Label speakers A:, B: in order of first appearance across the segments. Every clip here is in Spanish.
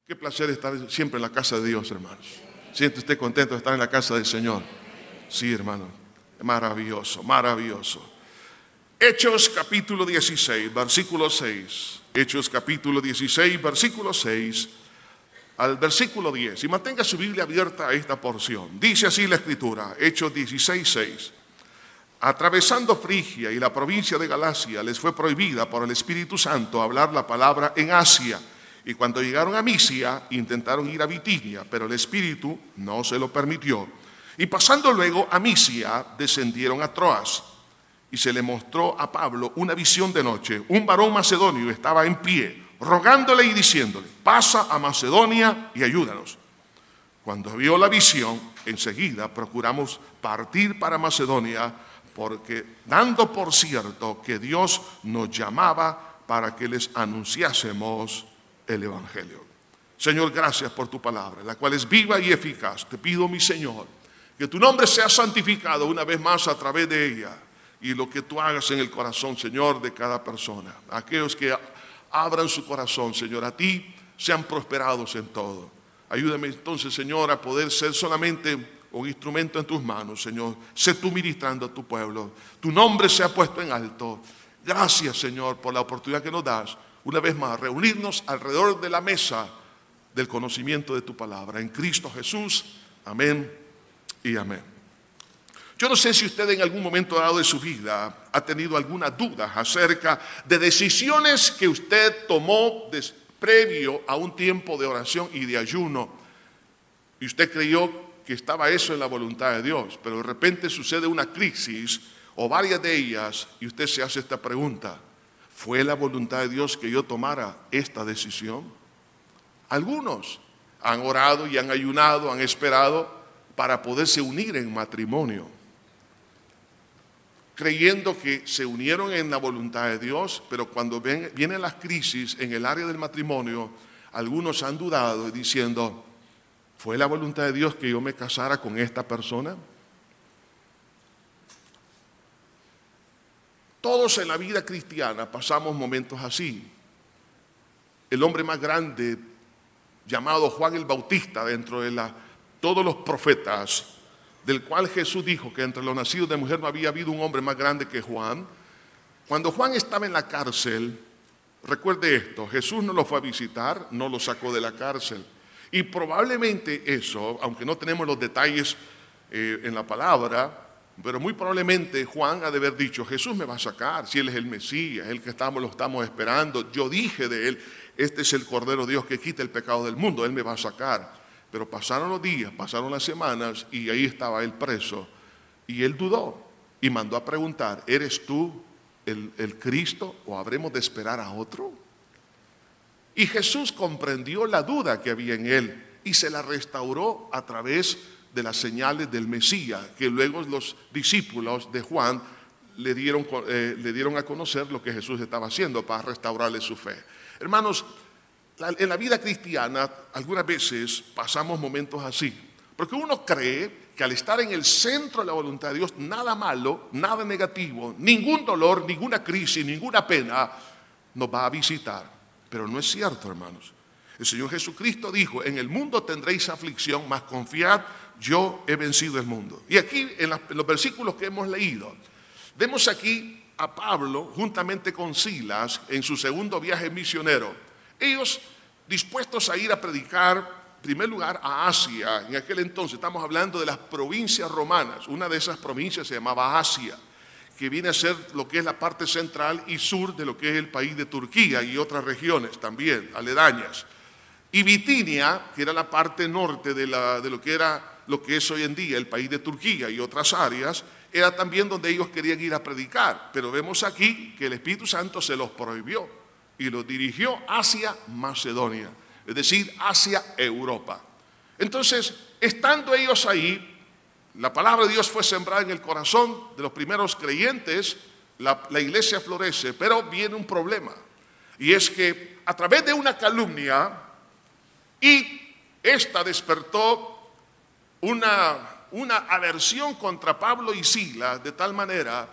A: Qué placer estar siempre en la casa de Dios, hermanos. ¿Siente usted contento de estar en la casa del Señor? Sí, hermano. Maravilloso, maravilloso. Hechos capítulo 16, versículo 6. Hechos capítulo 16, versículo 6 al versículo 10. Y mantenga su Biblia abierta a esta porción. Dice así la Escritura, Hechos 16, 6. Atravesando Frigia y la provincia de Galacia, les fue prohibida por el Espíritu Santo hablar la palabra en Asia. Y cuando llegaron a Misia, intentaron ir a Bitinia, pero el Espíritu no se lo permitió. Y pasando luego a Misia, descendieron a Troas. Y se le mostró a Pablo una visión de noche. Un varón macedonio estaba en pie, rogándole y diciéndole: pasa a Macedonia y ayúdanos. Cuando vio la visión, enseguida procuramos partir para Macedonia, porque dando por cierto que Dios nos llamaba para que les anunciásemos el Evangelio. Señor, gracias por tu palabra, la cual es viva y eficaz. Te pido, mi Señor, que tu nombre sea santificado una vez más a través de ella, y lo que tú hagas en el corazón, Señor, de cada persona. Aquellos que abran su corazón, Señor, a ti, sean prosperados en todo. Ayúdame entonces, Señor, a poder ser solamente un instrumento en tus manos, Señor. Sé tú ministrando a tu pueblo. Tu nombre sea puesto en alto. Gracias, Señor, por la oportunidad que nos das, una vez más, reunirnos alrededor de la mesa del conocimiento de tu palabra. En Cristo Jesús, amén y amén. Yo no sé si usted en algún momento dado de su vida ha tenido alguna duda acerca de decisiones que usted tomó previo a un tiempo de oración y de ayuno, y usted creyó que estaba eso en la voluntad de Dios, pero de repente sucede una crisis o varias de ellas y usted se hace esta pregunta: ¿fue la voluntad de Dios que yo tomara esta decisión? Algunos han orado y han ayunado, han esperado para poderse unir en matrimonio, creyendo que se unieron en la voluntad de Dios, pero cuando vienen las crisis en el área del matrimonio, algunos han dudado diciendo: ¿fue la voluntad de Dios que yo me casara con esta persona? Todos en la vida cristiana pasamos momentos así. El hombre más grande, llamado Juan el Bautista, dentro de todos los profetas, del cual Jesús dijo que entre los nacidos de mujer no había habido un hombre más grande que Juan. Cuando Juan estaba en la cárcel, recuerde esto, Jesús no lo fue a visitar, no lo sacó de la cárcel. Y probablemente eso, aunque no tenemos los detalles en la palabra, pero muy probablemente Juan ha de haber dicho: Jesús me va a sacar, si Él es el Mesías, el que lo estamos esperando. Yo dije de Él: este es el Cordero de Dios que quita el pecado del mundo, Él me va a sacar. Pero pasaron los días, pasaron las semanas, y ahí estaba Él preso. Y Él dudó y mandó a preguntar: ¿eres tú el Cristo o habremos de esperar a otro? Y Jesús comprendió la duda que había en Él y se la restauró a través de las señales del Mesías, que luego los discípulos de Juan le dieron a conocer lo que Jesús estaba haciendo para restaurarle su fe. Hermanos, en la vida cristiana algunas veces pasamos momentos así, porque uno cree que al estar en el centro de la voluntad de Dios, nada malo, nada negativo, ningún dolor, ninguna crisis, ninguna pena nos va a visitar. Pero no es cierto, hermanos. El Señor Jesucristo dijo: en el mundo tendréis aflicción, mas confiad, yo he vencido el mundo. Y aquí en los versículos que hemos leído, vemos aquí a Pablo juntamente con Silas en su segundo viaje misionero. Ellos dispuestos a ir a predicar, en primer lugar, a Asia. En aquel entonces estamos hablando de las provincias romanas. Una de esas provincias se llamaba Asia, que viene a ser lo que es la parte central y sur de lo que es el país de Turquía y otras regiones también aledañas. Y Bitinia, que era la parte norte de lo que es hoy en día el país de Turquía y otras áreas, era también donde ellos querían ir a predicar. Pero vemos aquí que el Espíritu Santo se los prohibió y los dirigió hacia Macedonia, es decir, hacia Europa. Entonces, estando ellos ahí, la palabra de Dios fue sembrada en el corazón de los primeros creyentes, la iglesia florece, pero viene un problema. Y es que a través de una calumnia, y esta despertó una aversión contra Pablo y Silas, de tal manera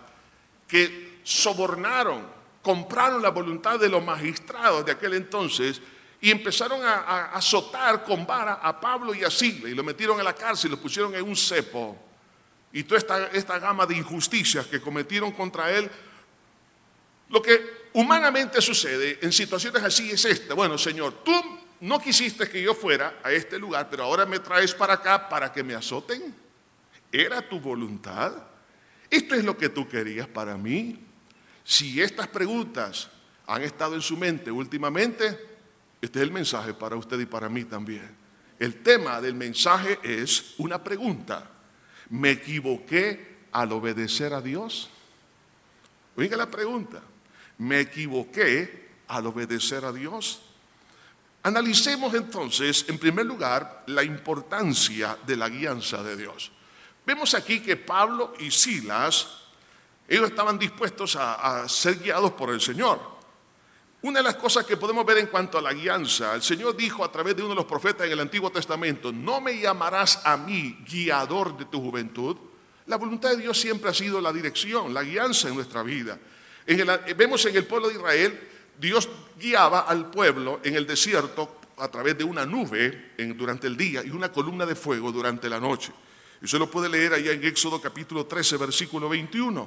A: que sobornaron, compraron la voluntad de los magistrados de aquel entonces y empezaron a azotar con vara a Pablo y a Silas, y lo metieron en la cárcel, lo pusieron en un cepo, y toda esta gama de injusticias que cometieron contra él. Lo que humanamente sucede en situaciones así es esta: bueno, Señor, tú no quisiste que yo fuera a este lugar, pero ahora me traes para acá para que me azoten. ¿Era tu voluntad? ¿Esto es lo que tú querías para mí? Si estas preguntas han estado en su mente últimamente, este es el mensaje para usted y para mí también. El tema del mensaje es una pregunta: ¿me equivoqué al obedecer a Dios? Oiga la pregunta: ¿me equivoqué al obedecer a Dios? Analicemos entonces, en primer lugar, la importancia de la guianza de Dios. Vemos aquí que Pablo y Silas, ellos estaban dispuestos a ser guiados por el Señor. Una de las cosas que podemos ver en cuanto a la guianza, el Señor dijo a través de uno de los profetas en el Antiguo Testamento: no me llamarás a mí guiador de tu juventud. La voluntad de Dios siempre ha sido la dirección, la guianza en nuestra vida. Vemos en el pueblo de Israel, Dios guiaba al pueblo en el desierto a través de una nube durante el día y una columna de fuego durante la noche. Y usted lo puede leer allá en Éxodo capítulo 13, versículo 21.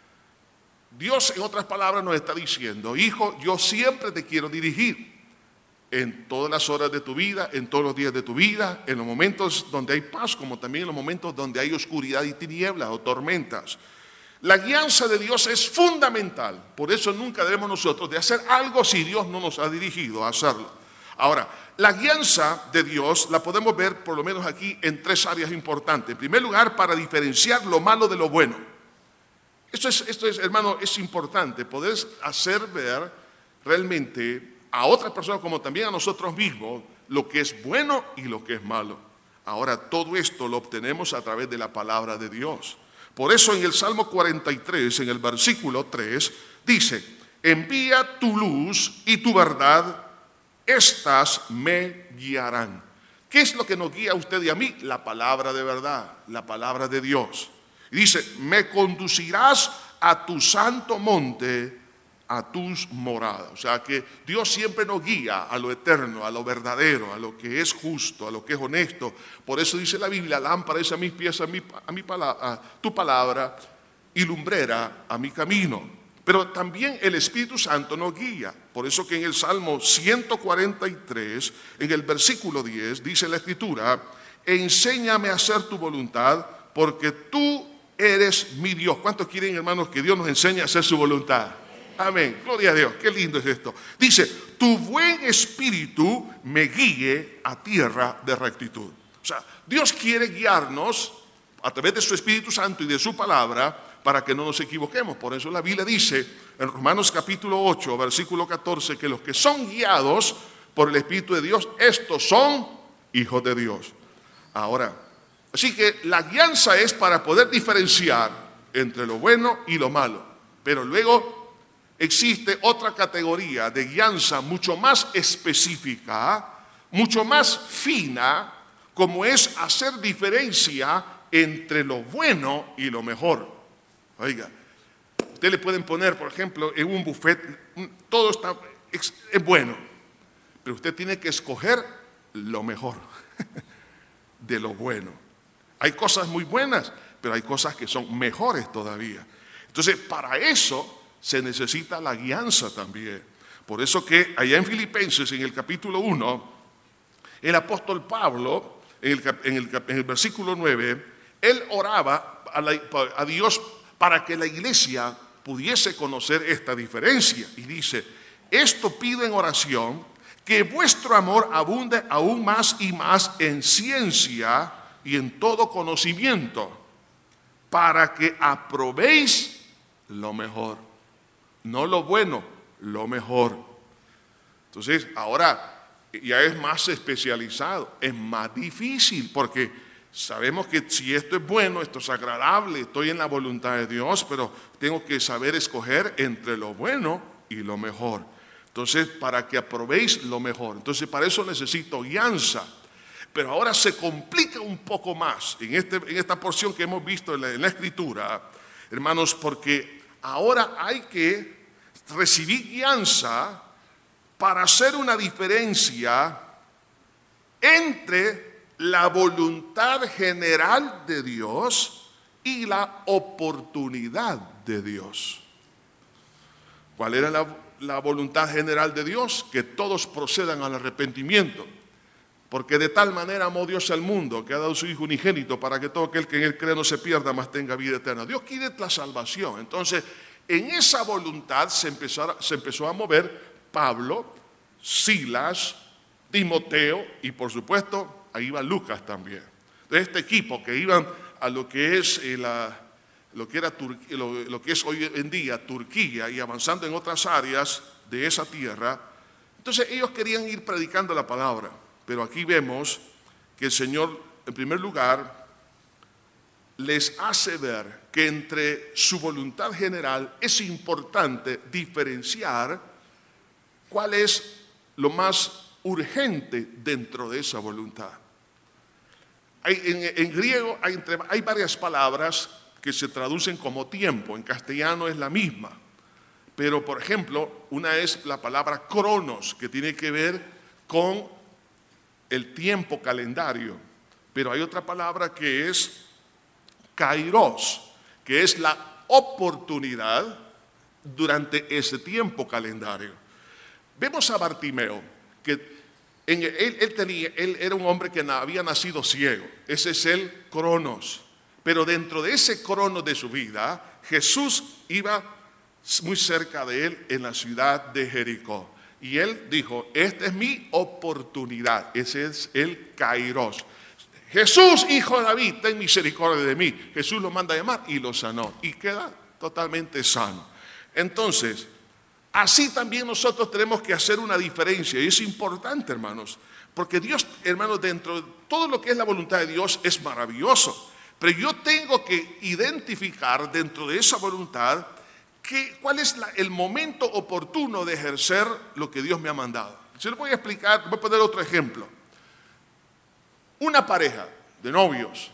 A: Dios, en otras palabras, nos está diciendo: hijo, yo siempre te quiero dirigir en todas las horas de tu vida, en todos los días de tu vida, en los momentos donde hay paz, como también en los momentos donde hay oscuridad y tinieblas o tormentas. La guianza de Dios es fundamental. Por eso nunca debemos nosotros de hacer algo si Dios no nos ha dirigido a hacerlo. Ahora, la guianza de Dios la podemos ver por lo menos aquí en tres áreas importantes. En primer lugar, para diferenciar lo malo de lo bueno. Esto es, hermano, es importante, poder hacer ver realmente a otras personas como también a nosotros mismos lo que es bueno y lo que es malo. Ahora, todo esto lo obtenemos a través de la palabra de Dios. Por eso en el Salmo 43, en el versículo 3, dice: envía tu luz y tu verdad, estas me guiarán. ¿Qué es lo que nos guía a usted y a mí? La palabra de verdad, la palabra de Dios. Y dice: me conducirás a tu santo monte, a tus moradas. O sea que Dios siempre nos guía a lo eterno, a lo verdadero, a lo que es justo, a lo que es honesto. Por eso dice la Biblia: lámpara es a mis pies, a tu palabra, y lumbrera a mi camino. Pero también el Espíritu Santo nos guía. Por eso que en el Salmo 143, en el versículo 10, dice la Escritura: enséñame a hacer tu voluntad, porque tú eres mi Dios. ¿Cuántos quieren, hermanos, que Dios nos enseñe a hacer su voluntad? Amén, gloria a Dios, qué lindo es esto. Dice: tu buen espíritu me guíe a tierra de rectitud. O sea, Dios quiere guiarnos a través de su Espíritu Santo y de su palabra para que no nos equivoquemos. Por eso la Biblia dice en Romanos capítulo 8, versículo 14, que los que son guiados por el Espíritu de Dios, estos son hijos de Dios. Ahora, así que la guianza es para poder diferenciar entre lo bueno y lo malo. Pero luego existe otra categoría de guianza mucho más específica, mucho más fina, como es hacer diferencia entre lo bueno y lo mejor. Oiga, usted le pueden poner, por ejemplo, en un buffet, todo es bueno, pero usted tiene que escoger lo mejor de lo bueno. Hay cosas muy buenas, pero hay cosas que son mejores todavía. Entonces, para eso se necesita la guianza también. Por eso que allá en Filipenses, en el capítulo 1, el apóstol Pablo, en el versículo 9, él oraba a Dios para que la iglesia pudiese conocer esta diferencia. Y dice: esto pido en oración, que vuestro amor abunde aún más y más en ciencia y en todo conocimiento, para que aprobéis lo mejor. No lo bueno, lo mejor. Entonces, ahora ya es más especializado, es más difícil, porque sabemos que si esto es bueno, esto es agradable, estoy en la voluntad de Dios, pero tengo que saber escoger entre lo bueno y lo mejor. Entonces, para que aprobéis lo mejor. Entonces, para eso necesito guianza. Pero ahora se complica un poco más en esta porción que hemos visto en la Escritura, hermanos, porque ahora hay que recibir guianza para hacer una diferencia entre la voluntad general de Dios y la oportunidad de Dios. ¿Cuál era la voluntad general de Dios? Que todos procedan al arrepentimiento. Porque de tal manera amó Dios al mundo, que ha dado su Hijo unigénito, para que todo aquel que en él cree no se pierda, mas tenga vida eterna. Dios quiere la salvación. Entonces, en esa voluntad se empezó a mover Pablo, Silas, Timoteo y por supuesto ahí va Lucas también. De este equipo que iban a lo que es lo que es hoy en día Turquía y avanzando en otras áreas de esa tierra. Entonces ellos querían ir predicando la palabra, pero aquí vemos que el Señor en primer lugar les hace ver que entre su voluntad general es importante diferenciar cuál es lo más urgente dentro de esa voluntad. En griego hay varias palabras que se traducen como tiempo, en castellano es la misma, pero por ejemplo, una es la palabra cronos, que tiene que ver con el tiempo calendario, pero hay otra palabra que es kairos, que es la oportunidad durante ese tiempo calendario. Vemos a Bartimeo, que él era un hombre que había nacido ciego. Ese es el cronos. Pero dentro de ese cronos de su vida, Jesús iba muy cerca de él en la ciudad de Jericó. Y él dijo, esta es mi oportunidad. Ese es el kairos. Jesús, hijo de David, ten misericordia de mí. Jesús lo manda a llamar y lo sanó. Y queda totalmente sano. Entonces, así también nosotros tenemos que hacer una diferencia. Y es importante, hermanos. Porque Dios, hermanos, dentro de todo lo que es la voluntad de Dios es maravilloso. Pero yo tengo que identificar dentro de esa voluntad cuál es el momento oportuno de ejercer lo que Dios me ha mandado. Se lo voy a explicar, voy a poner otro ejemplo. Una pareja de novios,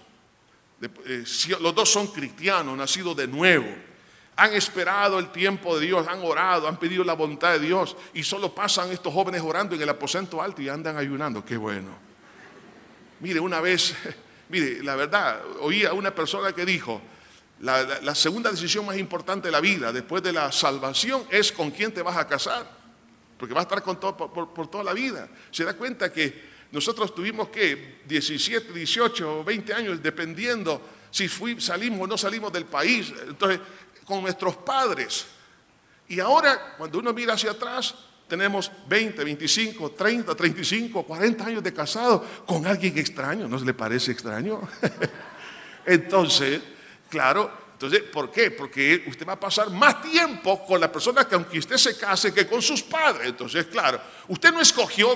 A: los dos son cristianos, nacidos de nuevo, han esperado el tiempo de Dios, han orado, han pedido la voluntad de Dios y solo pasan estos jóvenes orando en el aposento alto y andan ayunando. ¡Qué bueno! Mire, una vez, mire, la verdad, oí a una persona que dijo, la segunda decisión más importante de la vida, después de la salvación, es con quién te vas a casar, porque vas a estar con todo, por toda la vida. Se da cuenta que nosotros tuvimos que 17, 18, 20 años, dependiendo si salimos o no salimos del país, entonces con nuestros padres. Y ahora, cuando uno mira hacia atrás, tenemos 20, 25, 30, 35, 40 años de casado con alguien extraño. ¿No le parece extraño? Entonces, claro, ¿por qué? Porque usted va a pasar más tiempo con la persona que aunque usted se case que con sus padres. Entonces, claro, usted no escogió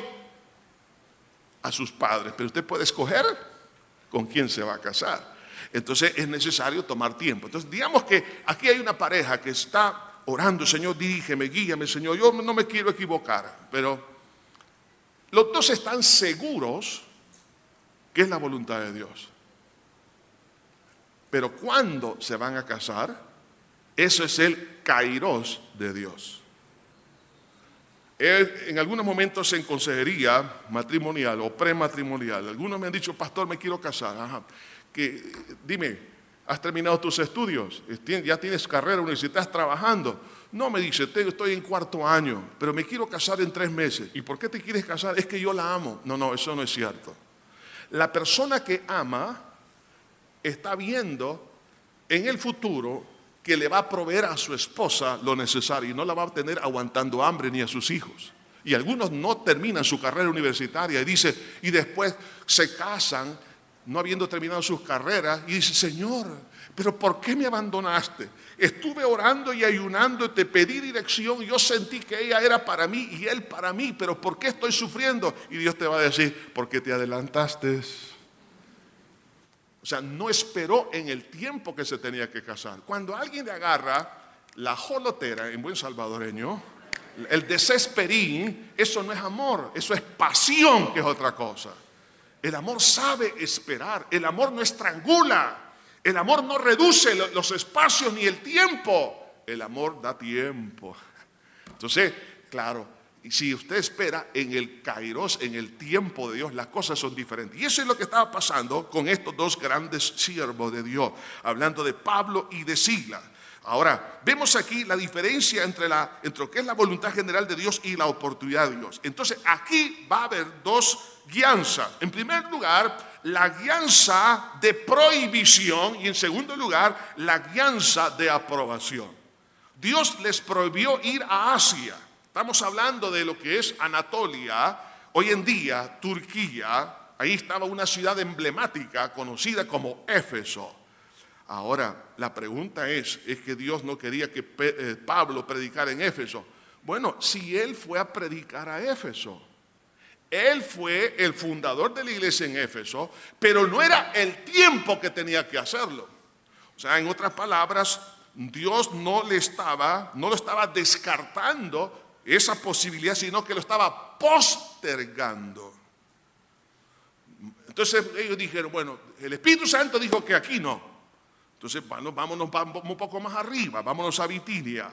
A: a sus padres, pero usted puede escoger con quién se va a casar. Entonces es necesario tomar tiempo. Entonces digamos que aquí hay una pareja que está orando, Señor, dirígeme, guíame, Señor, yo no me quiero equivocar, pero los dos están seguros que es la voluntad de Dios. Pero cuando se van a casar, eso es el kairos de Dios. En algunos momentos en consejería matrimonial o prematrimonial, algunos me han dicho, pastor, me quiero casar. Ajá. Dime, ¿has terminado tus estudios? ¿Ya tienes carrera universitaria? ¿Estás trabajando? No, me dice, estoy en 4º año, pero me quiero casar en 3 meses. ¿Y por qué te quieres casar? Es que yo la amo. No, eso no es cierto. La persona que ama está viendo en el futuro que le va a proveer a su esposa lo necesario y no la va a tener aguantando hambre ni a sus hijos. Y algunos no terminan su carrera universitaria y después se casan no habiendo terminado sus carreras y dice, Señor, pero ¿por qué me abandonaste? Estuve orando y ayunando, te pedí dirección, yo sentí que ella era para mí y él para mí, pero ¿por qué estoy sufriendo? Y Dios te va a decir, ¿por qué te adelantaste? O sea, no esperó en el tiempo que se tenía que casar. Cuando alguien le agarra la jolotera, en buen salvadoreño, el desesperín, eso no es amor, eso es pasión, que es otra cosa. El amor sabe esperar, el amor no estrangula, el amor no reduce los espacios ni el tiempo, el amor da tiempo. Entonces, claro, Y si usted espera en el kairos, en el tiempo de Dios, las cosas son diferentes. Y eso es lo que estaba pasando con estos dos grandes siervos de Dios, hablando de Pablo y de Silas. Ahora, vemos aquí la diferencia entre lo que es la voluntad general de Dios y la oportunidad de Dios. Entonces, aquí va a haber dos guianzas. En primer lugar, la guianza de prohibición y en segundo lugar, la guianza de aprobación. Dios les prohibió ir a Asia. Estamos hablando de lo que es Anatolia, hoy en día Turquía. Ahí estaba una ciudad emblemática conocida como Éfeso. Ahora, la pregunta es que Dios no quería que Pablo predicara en Éfeso. Bueno, si él fue a predicar a Éfeso, él fue el fundador de la iglesia en Éfeso, pero no era el tiempo que tenía que hacerlo. O sea, en otras palabras, Dios no lo estaba descartando esa posibilidad, sino que lo estaba postergando. Entonces ellos dijeron, bueno, el Espíritu Santo dijo que aquí no. Entonces vámonos un poco más arriba, vámonos a Bitinia,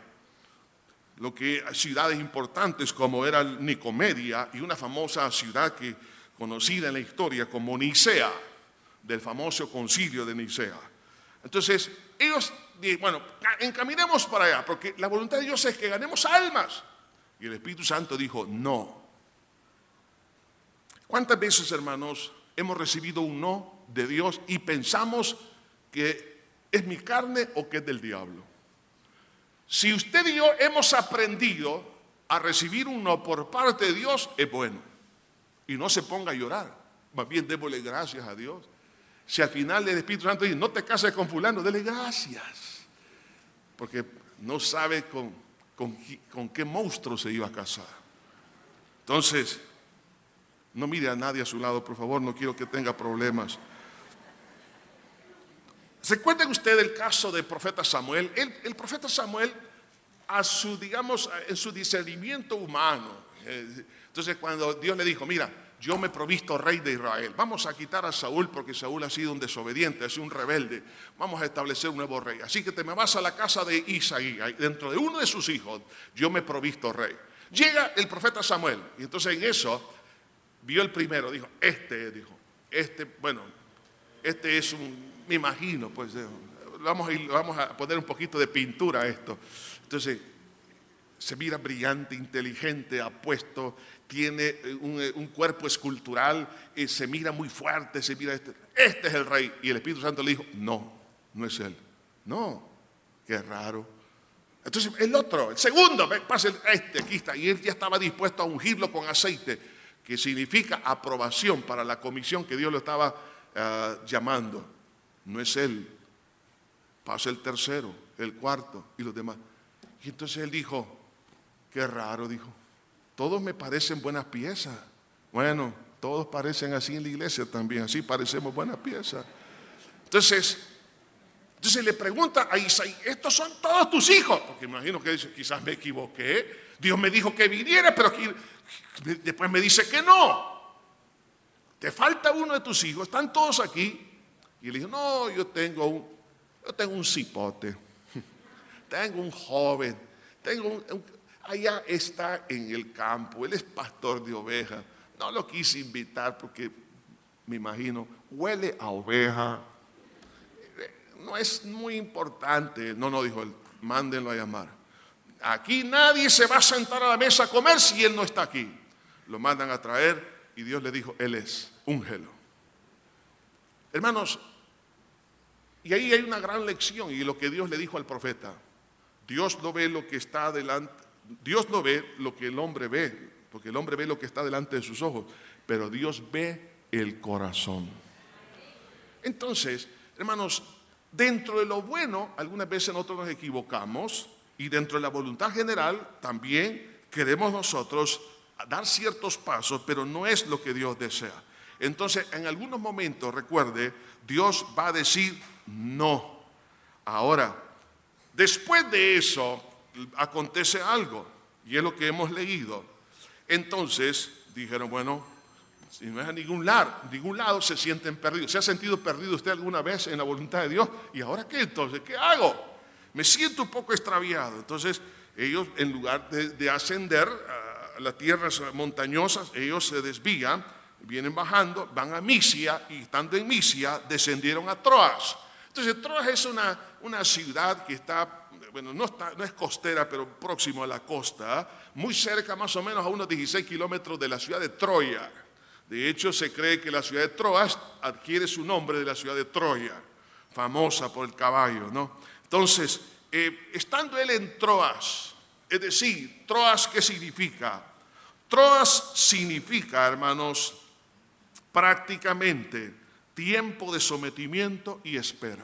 A: ciudades importantes como era Nicomedia y una famosa ciudad conocida en la historia como Nicea, del famoso concilio de Nicea. Entonces ellos dijeron, bueno, encaminemos para allá, porque la voluntad de Dios es que ganemos almas. Y el Espíritu Santo dijo, no. ¿Cuántas veces, hermanos, hemos recibido un no de Dios y pensamos que es mi carne o que es del diablo? Si usted y yo hemos aprendido a recibir un no por parte de Dios, es bueno. Y no se ponga a llorar. Más bien démosle gracias a Dios. Si al final el Espíritu Santo dice, no te cases con fulano, dele gracias. Porque no sabe con qué monstruo se iba a casar. Entonces, no mire a nadie a su lado, por favor, no quiero que tenga problemas. ¿Recuerdan ustedes el caso del profeta Samuel? El profeta Samuel, en su discernimiento humano, entonces cuando Dios le dijo, mira, yo me he provisto rey de Israel, vamos a quitar a Saúl porque Saúl ha sido un desobediente, ha sido un rebelde, vamos a establecer un nuevo rey, así que te me vas a la casa de Isaí, dentro de uno de sus hijos, yo me he provisto rey. Llega el profeta Samuel, y entonces en eso, vio el primero, dijo, este es me imagino, pues vamos a poner un poquito de pintura a esto. Entonces, se mira brillante, inteligente, apuesto, tiene un cuerpo escultural, se mira muy fuerte, se mira este es el rey. Y el Espíritu Santo le dijo, no es él. No, qué raro. Entonces el segundo, pasa aquí está. Y él ya estaba dispuesto a ungirlo con aceite, que significa aprobación para la comisión que Dios lo estaba llamando. No es él. Pasa el tercero, el cuarto y los demás. Y entonces él dijo, qué raro, dijo. Todos me parecen buenas piezas. Bueno, todos parecen así en la iglesia también, así parecemos buenas piezas. Entonces le pregunta a Isaí, ¿estos son todos tus hijos? Porque imagino que dice, quizás me equivoqué. Dios me dijo que viniera, pero después me dice que no. Te falta uno de tus hijos, están todos aquí. Y le dijo, no, yo tengo un cipote, tengo un joven, allá está en el campo, él es pastor de ovejas. No lo quise invitar porque, me imagino, huele a oveja. No es muy importante. No, dijo él, mándenlo a llamar. Aquí nadie se va a sentar a la mesa a comer si él no está aquí. Lo mandan a traer y Dios le dijo, él es, úngelo. Hermanos, y ahí hay una gran lección y lo que Dios le dijo al profeta. Dios no ve lo que está delante, Dios no ve lo que el hombre ve, porque el hombre ve lo que está delante de sus ojos, pero Dios ve el corazón. Entonces, hermanos, dentro de lo bueno, algunas veces nosotros nos equivocamos y dentro de la voluntad general también queremos nosotros dar ciertos pasos, pero no es lo que Dios desea. Entonces, en algunos momentos, recuerde, Dios va a decir no. Ahora, después de eso, acontece algo, y es lo que hemos leído. Entonces, dijeron, bueno, si no es a ningún lado se sienten perdidos. ¿Se ha sentido perdido usted alguna vez en la voluntad de Dios? ¿Y ahora qué entonces? ¿Qué hago? Me siento un poco extraviado. Entonces, ellos, en lugar de ascender las tierras montañosas, ellos se desvían, vienen bajando, van a Misia y estando en Misia descendieron a Troas. Entonces Troas es una ciudad que está, bueno, no es costera, pero próximo a la costa, muy cerca, más o menos a unos 16 kilómetros de la ciudad de Troya. De hecho, se cree que la ciudad de Troas adquiere su nombre de la ciudad de Troya, famosa por el caballo, ¿no? Entonces, estando él en Troas, es decir, Troas, ¿qué significa? Troas significa, hermanos, prácticamente tiempo de sometimiento y espera.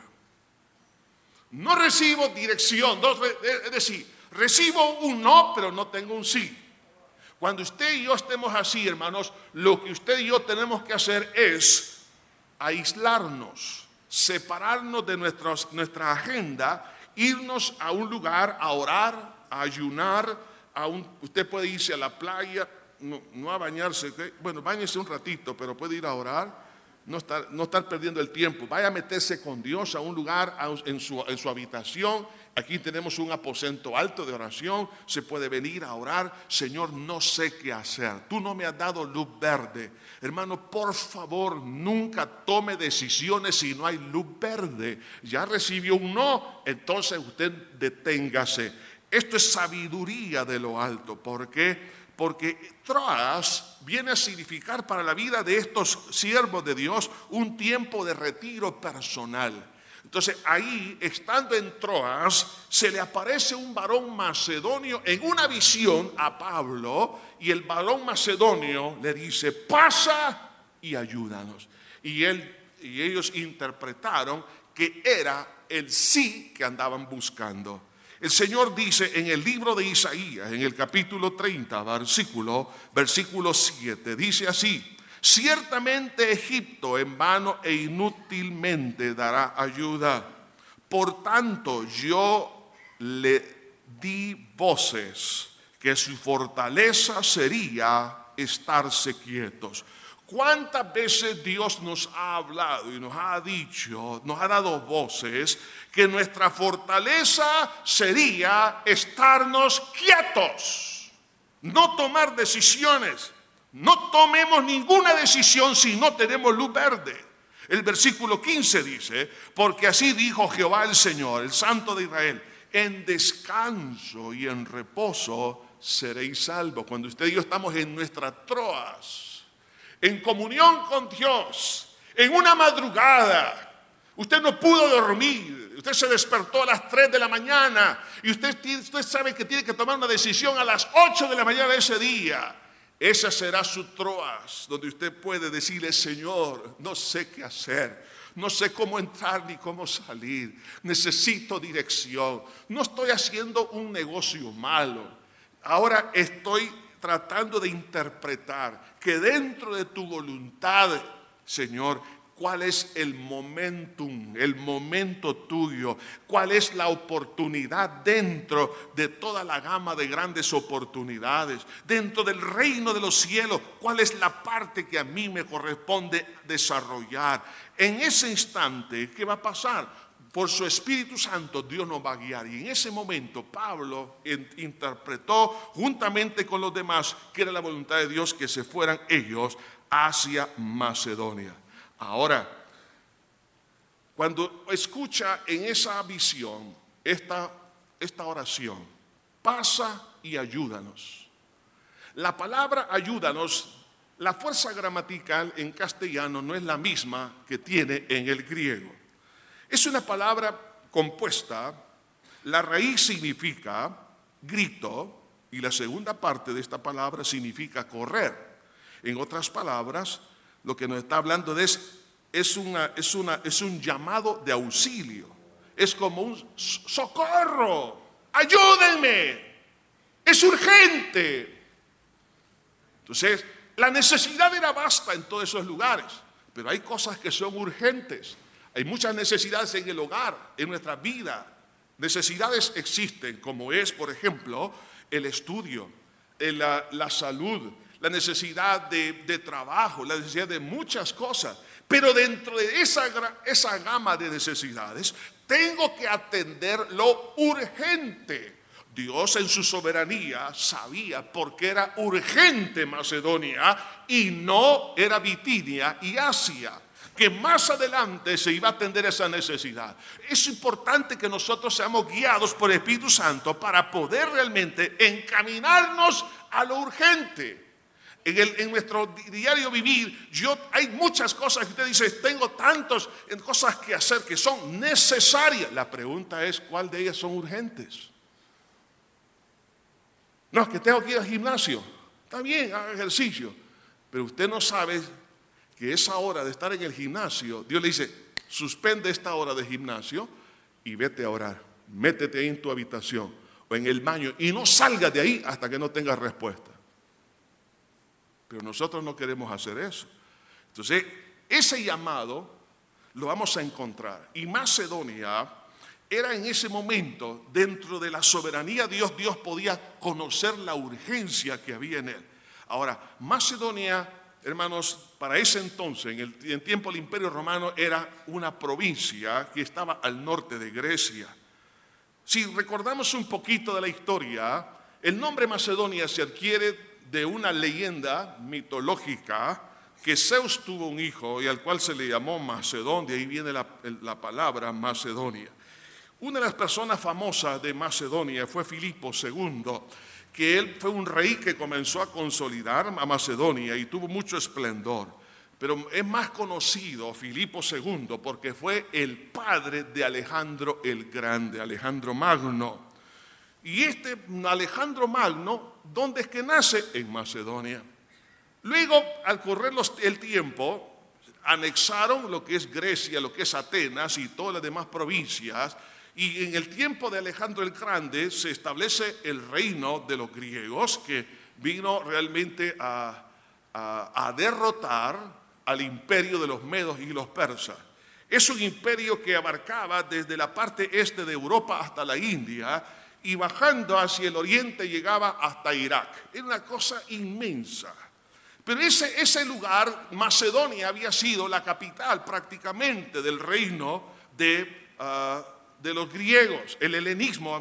A: No recibo dirección, es decir, recibo un no, pero no tengo un sí. Cuando usted y yo estemos así, hermanos, lo que usted y yo tenemos que hacer es aislarnos, separarnos de nuestra agenda, irnos a un lugar a orar, a ayunar, usted puede irse a la playa, no a bañarse, bueno, báñese un ratito, pero puede ir a orar, no estar perdiendo el tiempo. Vaya a meterse con Dios a un lugar, en su habitación. Aquí tenemos un aposento alto de oración, se puede venir a orar. Señor, no sé qué hacer, tú no me has dado luz verde. Hermano, por favor, nunca tome decisiones si no hay luz verde. Ya recibió un no, entonces usted deténgase. Esto es sabiduría de lo alto. ¿Por qué? Porque Troas viene a significar para la vida de estos siervos de Dios un tiempo de retiro personal. Entonces ahí, estando en Troas, se le aparece un varón macedonio en una visión a Pablo, y el varón macedonio le dice: pasa y ayúdanos. Y ellos interpretaron que era el sí que andaban buscando. El Señor dice en el libro de Isaías, en el capítulo 30, versículo 7, dice así: ciertamente Egipto en vano e inútilmente dará ayuda. Por tanto, yo le di voces, que su fortaleza sería estarse quietos. ¿Cuántas veces Dios nos ha hablado y nos ha dicho, nos ha dado voces, que nuestra fortaleza sería estarnos quietos, no tomar decisiones? No tomemos ninguna decisión si no tenemos luz verde. El versículo 15 dice: porque así dijo Jehová el Señor, el Santo de Israel, en descanso y en reposo seréis salvos. Cuando usted y yo estamos en nuestra Troas, en comunión con Dios, en una madrugada, usted no pudo dormir, usted se despertó a las 3 de la mañana y usted sabe que tiene que tomar una decisión a las 8 de la mañana de ese día. Esa será su Troas, donde usted puede decirle: Señor, no sé qué hacer, no sé cómo entrar ni cómo salir, necesito dirección, no estoy haciendo un negocio malo, ahora estoy tratando de interpretar que dentro de tu voluntad, Señor, cuál es el momentum, el momento tuyo, cuál es la oportunidad dentro de toda la gama de grandes oportunidades, dentro del reino de los cielos, cuál es la parte que a mí me corresponde desarrollar. En ese instante, ¿qué va a pasar? Por su Espíritu Santo Dios nos va a guiar. Y en ese momento Pablo interpretó juntamente con los demás que era la voluntad de Dios que se fueran ellos hacia Macedonia. Ahora, cuando escucha en esa visión esta oración: pasa y ayúdanos. La palabra ayúdanos, la fuerza gramatical en castellano no es la misma que tiene en el griego. Es una palabra compuesta, la raíz significa grito y la segunda parte de esta palabra significa correr. En otras palabras, lo que nos está hablando es un llamado de auxilio. Es como un socorro, ayúdenme, es urgente. Entonces, la necesidad era vasta en todos esos lugares, pero hay cosas que son urgentes. Hay muchas necesidades en el hogar, en nuestra vida. Necesidades existen, como es, por ejemplo, el estudio, la salud, la necesidad de trabajo, la necesidad de muchas cosas. Pero dentro de esa gama de necesidades, tengo que atender lo urgente. Dios en su soberanía sabía por qué era urgente Macedonia y no era Bitinia y Asia, que más adelante se iba a atender esa necesidad. Es importante que nosotros seamos guiados por el Espíritu Santo para poder realmente encaminarnos a lo urgente. En nuestro diario vivir, hay muchas cosas que usted dice, tengo tantas cosas que hacer que son necesarias. La pregunta es, ¿cuál de ellas son urgentes? No, es que tengo que ir al gimnasio. Está bien, haga ejercicio. Pero usted no sabe que esa hora de estar en el gimnasio, Dios le dice, suspende esta hora de gimnasio y vete a orar. Métete ahí en tu habitación o en el baño y no salgas de ahí hasta que no tengas respuesta. Pero nosotros no queremos hacer eso. Entonces, ese llamado lo vamos a encontrar. Y Macedonia era en ese momento, dentro de la soberanía de Dios, Dios podía conocer la urgencia que había en él. Ahora, Macedonia, hermanos, para ese entonces, en tiempo del Imperio Romano, era una provincia que estaba al norte de Grecia. Si recordamos un poquito de la historia, el nombre Macedonia se adquiere de una leyenda mitológica que Zeus tuvo un hijo y al cual se le llamó Macedón, de ahí viene la palabra Macedonia. Una de las personas famosas de Macedonia fue Filipo II, que él fue un rey que comenzó a consolidar a Macedonia y tuvo mucho esplendor. Pero es más conocido Filipo II porque fue el padre de Alejandro el Grande, Alejandro Magno. Y este Alejandro Magno, ¿dónde es que nace? En Macedonia. Luego, al correr el tiempo, anexaron lo que es Grecia, lo que es Atenas y todas las demás provincias. Y en el tiempo de Alejandro el Grande se establece el reino de los griegos, que vino realmente a derrotar al imperio de los medos y los persas. Es un imperio que abarcaba desde la parte este de Europa hasta la India, y bajando hacia el oriente llegaba hasta Irak. Era una cosa inmensa. Pero ese lugar, Macedonia, había sido la capital prácticamente del reino de los griegos. El helenismo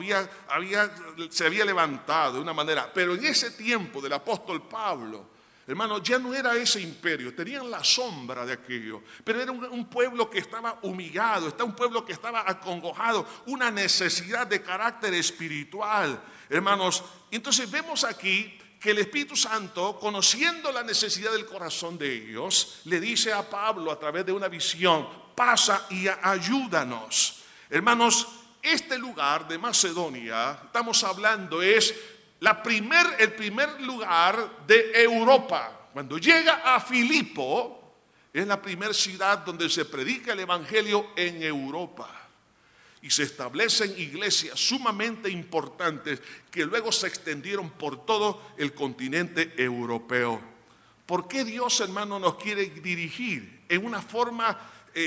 A: se había levantado de una manera. Pero en ese tiempo del apóstol Pablo, hermano, ya no era ese imperio, tenían la sombra de aquello, pero era un pueblo que estaba humillado, un pueblo que estaba acongojado, una necesidad de carácter espiritual, hermanos. Entonces vemos aquí que el Espíritu Santo, conociendo la necesidad del corazón de ellos, le dice a Pablo a través de una visión, pasa y ayúdanos. Hermanos, este lugar de Macedonia, estamos hablando, es el primer lugar de Europa. Cuando llega a Filipo, es la primera ciudad donde se predica el Evangelio en Europa. Y se establecen iglesias sumamente importantes que luego se extendieron por todo el continente europeo. ¿Por qué Dios, hermano, nos quiere dirigir en una forma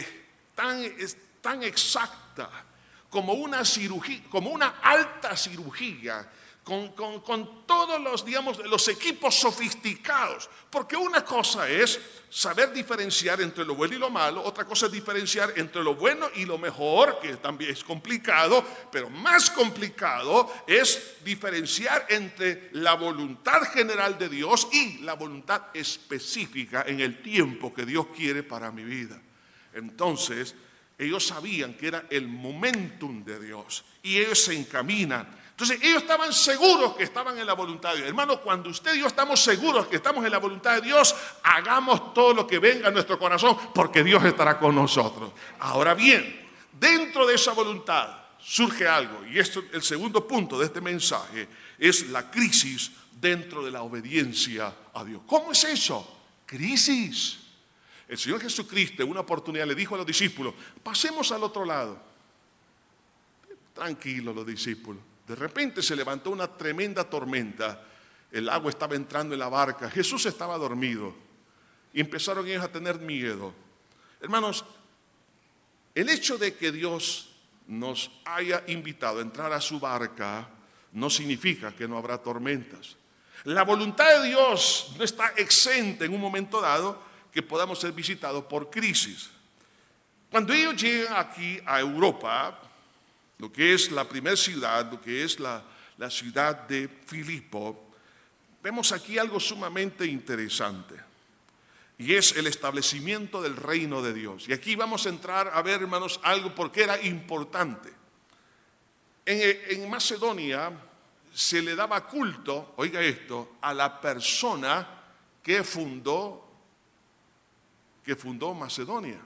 A: tan exacta como una cirugía, como una alta cirugía? Con todos los equipos sofisticados, porque una cosa es saber diferenciar entre lo bueno y lo malo, otra cosa es diferenciar entre lo bueno y lo mejor, que también es complicado, pero más complicado es diferenciar entre la voluntad general de Dios y la voluntad específica en el tiempo que Dios quiere para mi vida. Entonces, ellos sabían que era el momentum de Dios y ellos se encaminan. Entonces ellos estaban seguros que estaban en la voluntad de Dios. Hermano, cuando usted y yo estamos seguros que estamos en la voluntad de Dios, hagamos todo lo que venga a nuestro corazón, porque Dios estará con nosotros. Ahora bien, dentro de esa voluntad surge algo, y esto, el segundo punto de este mensaje, es la crisis dentro de la obediencia a Dios. ¿Cómo es eso? Crisis. El Señor Jesucristo en una oportunidad le dijo a los discípulos, pasemos al otro lado. Tranquilos los discípulos. De repente se levantó una tremenda tormenta, el agua estaba entrando en la barca, Jesús estaba dormido y empezaron ellos a tener miedo. Hermanos, el hecho de que Dios nos haya invitado a entrar a su barca no significa que no habrá tormentas. La voluntad de Dios no está exenta en un momento dado que podamos ser visitados por crisis. Cuando ellos llegan aquí a Europa, lo que es la primera ciudad, lo que es la la ciudad de Filipo, vemos aquí algo sumamente interesante, y es el establecimiento del reino de Dios. Y aquí vamos a entrar a ver, hermanos, algo porque era importante. En Macedonia se le daba culto, oiga esto, a la persona que fundó Macedonia.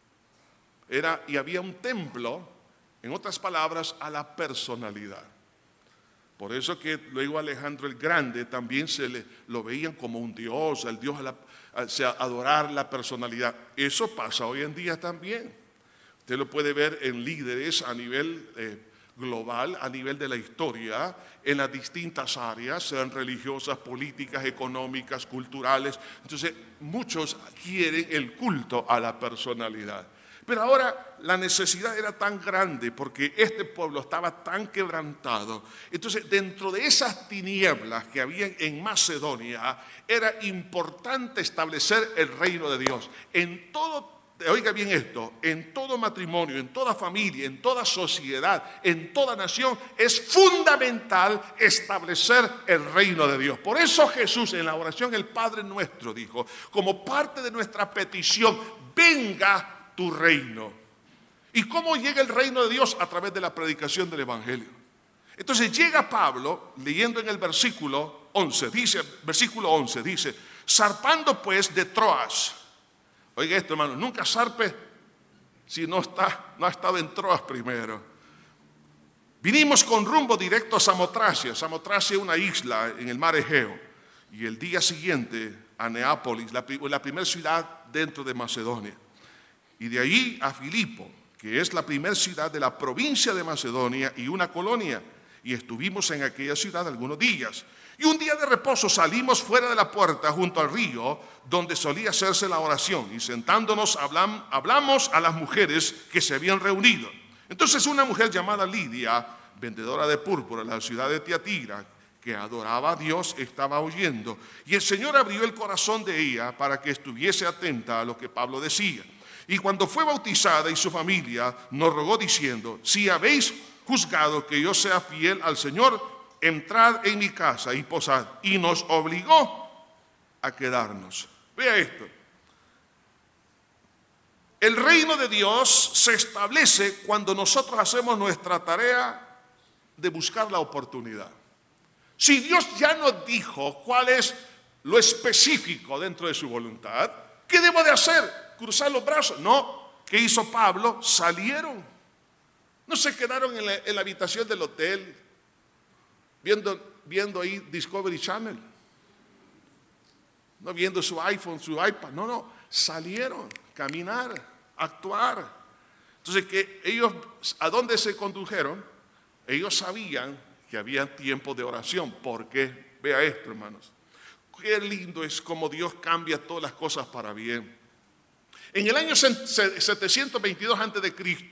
A: Y había un templo, en otras palabras, a la personalidad. Por eso que luego Alejandro el Grande también lo veían como un dios, el dios adorar la personalidad. Eso pasa hoy en día también. Usted lo puede ver en líderes a nivel global, a nivel de la historia, en las distintas áreas, sean religiosas, políticas, económicas, culturales. Entonces, muchos quieren el culto a la personalidad. Pero ahora la necesidad era tan grande porque este pueblo estaba tan quebrantado. Entonces, dentro de esas tinieblas que había en Macedonia, era importante establecer el reino de Dios. En todo, oiga bien esto, en todo matrimonio, en toda familia, en toda sociedad, en toda nación, es fundamental establecer el reino de Dios. Por eso Jesús en la oración el Padre Nuestro dijo, como parte de nuestra petición, venga tu reino. ¿Y cómo llega el reino de Dios? A través de la predicación del Evangelio. Entonces llega Pablo, leyendo en el versículo 11, dice, zarpando pues de Troas. Oiga esto, hermano, nunca zarpe si no ha estado en Troas primero. Vinimos con rumbo directo a Samotracia. Samotracia es una isla en el mar Egeo. Y el día siguiente a Neápolis, la primera ciudad dentro de Macedonia. Y de ahí a Filipo, que es la primera ciudad de la provincia de Macedonia y una colonia. Y estuvimos en aquella ciudad algunos días. Y un día de reposo salimos fuera de la puerta junto al río donde solía hacerse la oración. Y sentándonos hablamos a las mujeres que se habían reunido. Entonces una mujer llamada Lidia, vendedora de púrpura en la ciudad de Tiatira, que adoraba a Dios, estaba oyendo. Y el Señor abrió el corazón de ella para que estuviese atenta a lo que Pablo decía. Y cuando fue bautizada y su familia nos rogó diciendo, si habéis juzgado que yo sea fiel al Señor, entrad en mi casa y posad. Y nos obligó a quedarnos. Vea esto. El reino de Dios se establece cuando nosotros hacemos nuestra tarea de buscar la oportunidad. Si Dios ya nos dijo cuál es lo específico dentro de su voluntad, ¿qué debo de hacer? ¿Cruzar los brazos? No. ¿Qué hizo Pablo? Salieron. No se quedaron en la habitación del hotel viendo ahí Discovery Channel. No viendo su iPhone, su iPad. No. Salieron, caminar, actuar. Entonces, que ellos, ¿a dónde se condujeron? Ellos sabían que había tiempo de oración. ¿Por qué? Vea esto, hermanos. Qué lindo es como Dios cambia todas las cosas para bien. En el año 722 a.C.,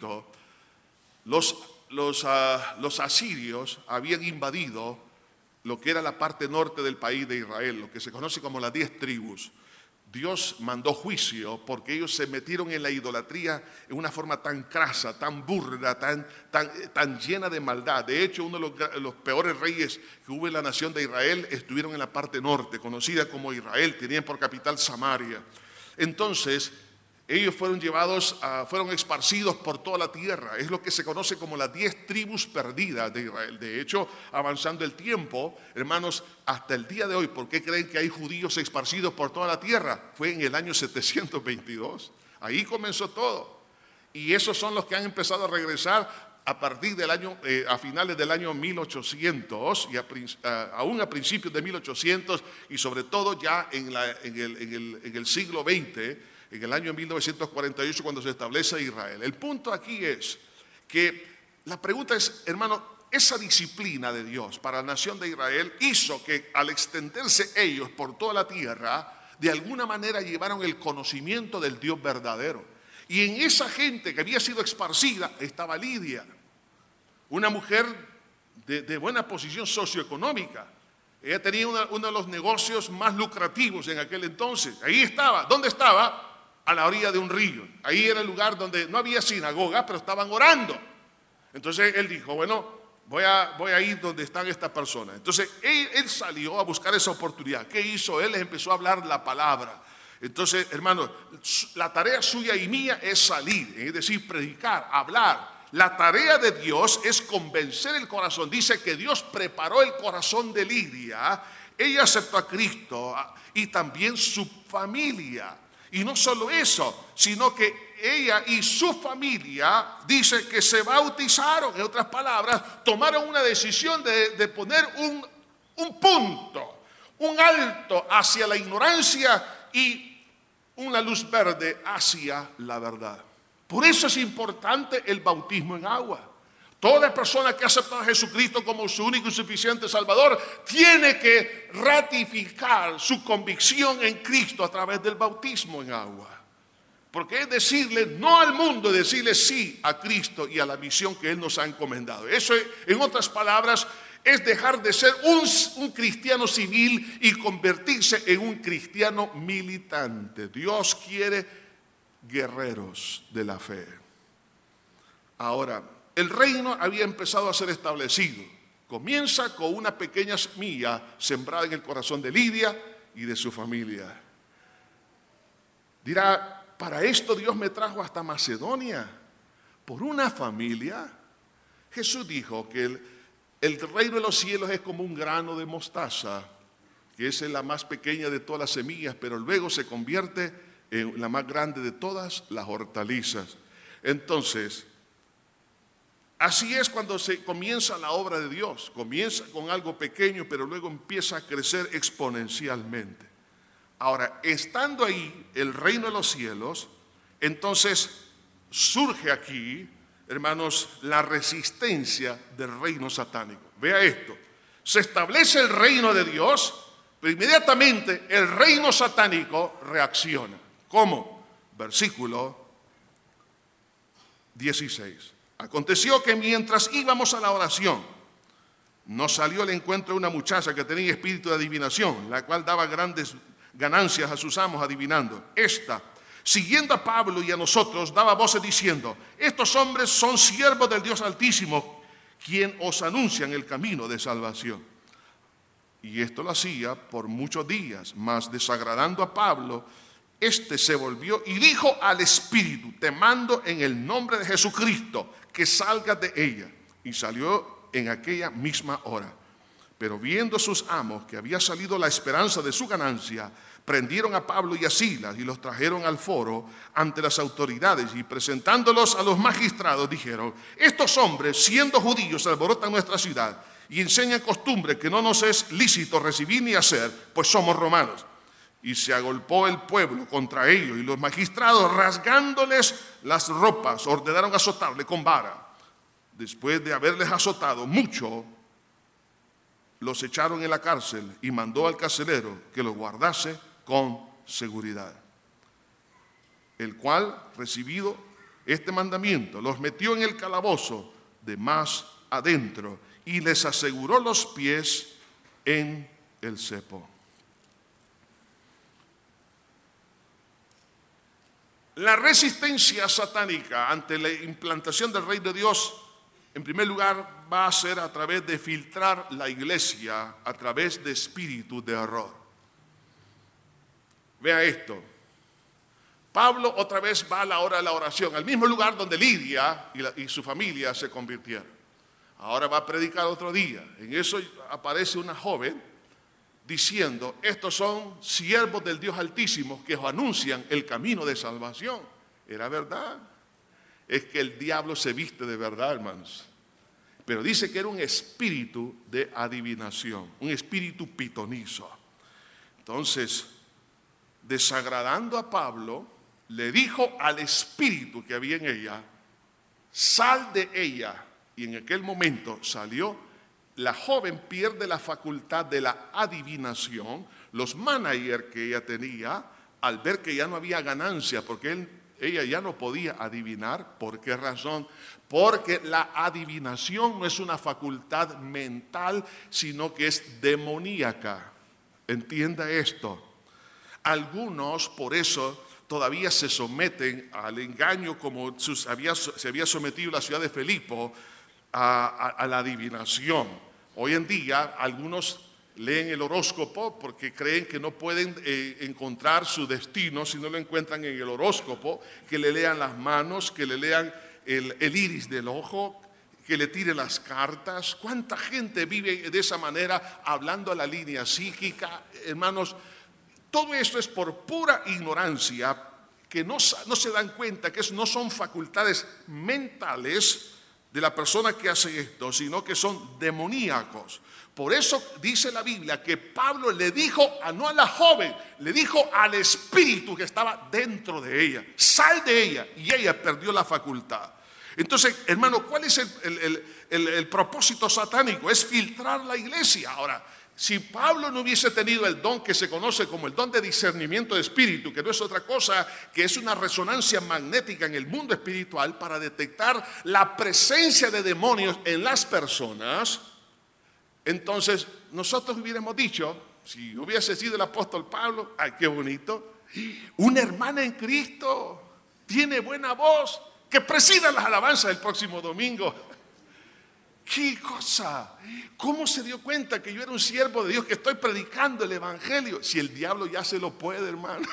A: los asirios habían invadido lo que era la parte norte del país de Israel, lo que se conoce como las 10 tribus. Dios mandó juicio porque ellos se metieron en la idolatría en una forma tan crasa, tan burda, tan llena de maldad. De hecho, uno de los peores reyes que hubo en la nación de Israel estuvieron en la parte norte, conocida como Israel, tenían por capital Samaria. Entonces, ellos fueron esparcidos por toda la tierra. Es lo que se conoce como las 10 tribus perdidas de Israel. De hecho, avanzando el tiempo, hermanos, hasta el día de hoy, ¿por qué creen que hay judíos esparcidos por toda la tierra? Fue en el año 722. Ahí comenzó todo. Y esos son los que han empezado a regresar a partir del año, a finales del año 1800 y aún a principios de 1800 y sobre todo ya en el siglo XX, en el año 1948 cuando se establece Israel. El punto aquí es que la pregunta es, hermano, esa disciplina de Dios para la nación de Israel hizo que al extenderse ellos por toda la tierra, de alguna manera llevaron el conocimiento del Dios verdadero. Y en esa gente que había sido esparcida estaba Lidia, una mujer de buena posición socioeconómica. Ella tenía uno de los negocios más lucrativos en aquel entonces. Ahí estaba. ¿Dónde estaba? A la orilla de un río. Ahí era el lugar donde no había sinagoga, pero estaban orando. Entonces él dijo, bueno, voy a ir donde están estas personas. Entonces él salió a buscar esa oportunidad. ¿Qué hizo? Él les empezó a hablar la palabra. Entonces, hermanos, la tarea suya y mía es salir, es decir, predicar, hablar. La tarea de Dios es convencer el corazón. Dice que Dios preparó el corazón de Lidia. Ella aceptó a Cristo y también su familia. Y no solo eso, sino que ella y su familia, dice que se bautizaron. En otras palabras, tomaron una decisión de poner un punto, un alto hacia la ignorancia y una luz verde hacia la verdad. Por eso es importante el bautismo en agua. Toda persona que ha aceptado a Jesucristo como su único y suficiente Salvador tiene que ratificar su convicción en Cristo a través del bautismo en agua. Porque es decirle no al mundo, decirle sí a Cristo y a la misión que Él nos ha encomendado. Eso, en otras palabras, es dejar de ser un cristiano civil y convertirse en un cristiano militante. Dios quiere guerreros de la fe. Ahora, el reino había empezado a ser establecido. Comienza con una pequeña semilla sembrada en el corazón de Lidia y de su familia. Dirá, para esto Dios me trajo hasta Macedonia, por una familia. Jesús dijo que el reino de los cielos es como un grano de mostaza, que es la más pequeña de todas las semillas, pero luego se convierte en la más grande de todas las hortalizas. Entonces, así es cuando se comienza la obra de Dios. Comienza con algo pequeño, pero luego empieza a crecer exponencialmente. Ahora, estando ahí el reino de los cielos, entonces surge aquí, hermanos, la resistencia del reino satánico. Vea esto, se establece el reino de Dios, pero inmediatamente el reino satánico reacciona. ¿Cómo? Versículo 16. Aconteció que mientras íbamos a la oración, nos salió al encuentro una muchacha que tenía espíritu de adivinación, la cual daba grandes ganancias a sus amos adivinando. Esta, siguiendo a Pablo y a nosotros, daba voces diciendo: estos hombres son siervos del Dios Altísimo, quien os anuncian el camino de salvación. Y esto lo hacía por muchos días, mas desagradando a Pablo, este se volvió y dijo al espíritu: te mando en el nombre de Jesucristo que salgas de ella. Y salió en aquella misma hora. Pero viendo sus amos que había salido la esperanza de su ganancia, prendieron a Pablo y a Silas y los trajeron al foro ante las autoridades, y presentándolos a los magistrados dijeron: estos hombres, siendo judíos, alborotan nuestra ciudad y enseñan costumbres que no nos es lícito recibir ni hacer, pues somos romanos. Y se agolpó el pueblo contra ellos, y los magistrados, rasgándoles las ropas, ordenaron azotarle con vara. Después de haberles azotado mucho, los echaron en la cárcel y mandó al carcelero que los guardase con seguridad. El cual, recibido este mandamiento, los metió en el calabozo de más adentro y les aseguró los pies en el cepo. La resistencia satánica ante la implantación del reino de Dios, en primer lugar, va a ser a través de filtrar la iglesia a través de espíritus de error. Vea esto. Pablo otra vez va a la hora de la oración, al mismo lugar donde Lidia y su familia se convirtieron. Ahora va a predicar otro día. En eso aparece una joven diciendo: estos son siervos del Dios Altísimo que os anuncian el camino de salvación. Era verdad. Es que el diablo se viste de verdad, hermanos. Pero dice que era un espíritu de adivinación, un espíritu pitonizo. Entonces, desagradando a Pablo, le dijo al espíritu que había en ella: sal de ella. Y en aquel momento salió. La joven pierde la facultad de la adivinación. Los managers que ella tenía, al ver que ya no había ganancia, porque ella ya no podía adivinar. ¿Por qué razón? Porque la adivinación no es una facultad mental, sino que es demoníaca. Entienda esto. Algunos, por eso, todavía se someten al engaño como se había sometido la ciudad de Filipo. a la adivinación. Hoy en día algunos leen el horóscopo porque creen que no pueden encontrar su destino si no lo encuentran en el horóscopo, que le lean las manos, que le lean el iris del ojo, que le tire las cartas. ¿Cuánta gente vive de esa manera hablando a la línea psíquica? Hermanos, todo esto es por pura ignorancia, que no se dan cuenta que eso no son facultades mentales de la persona que hace esto, sino que son demoníacos. Por eso dice la Biblia que Pablo le dijo, no a la joven, le dijo al espíritu que estaba dentro de ella: sal de ella, y ella perdió la facultad. Entonces, hermano, ¿cuál es el propósito satánico? Es filtrar la iglesia. Ahora, si Pablo no hubiese tenido el don que se conoce como el don de discernimiento de espíritu, que no es otra cosa que es una resonancia magnética en el mundo espiritual para detectar la presencia de demonios en las personas, entonces nosotros hubiéramos dicho, si hubiese sido el apóstol Pablo: ay, qué bonito, una hermana en Cristo, tiene buena voz, que presida las alabanzas el próximo domingo. ¡Qué cosa! ¿Cómo se dio cuenta que yo era un siervo de Dios, que estoy predicando el evangelio? Si el diablo ya se lo puede, hermano.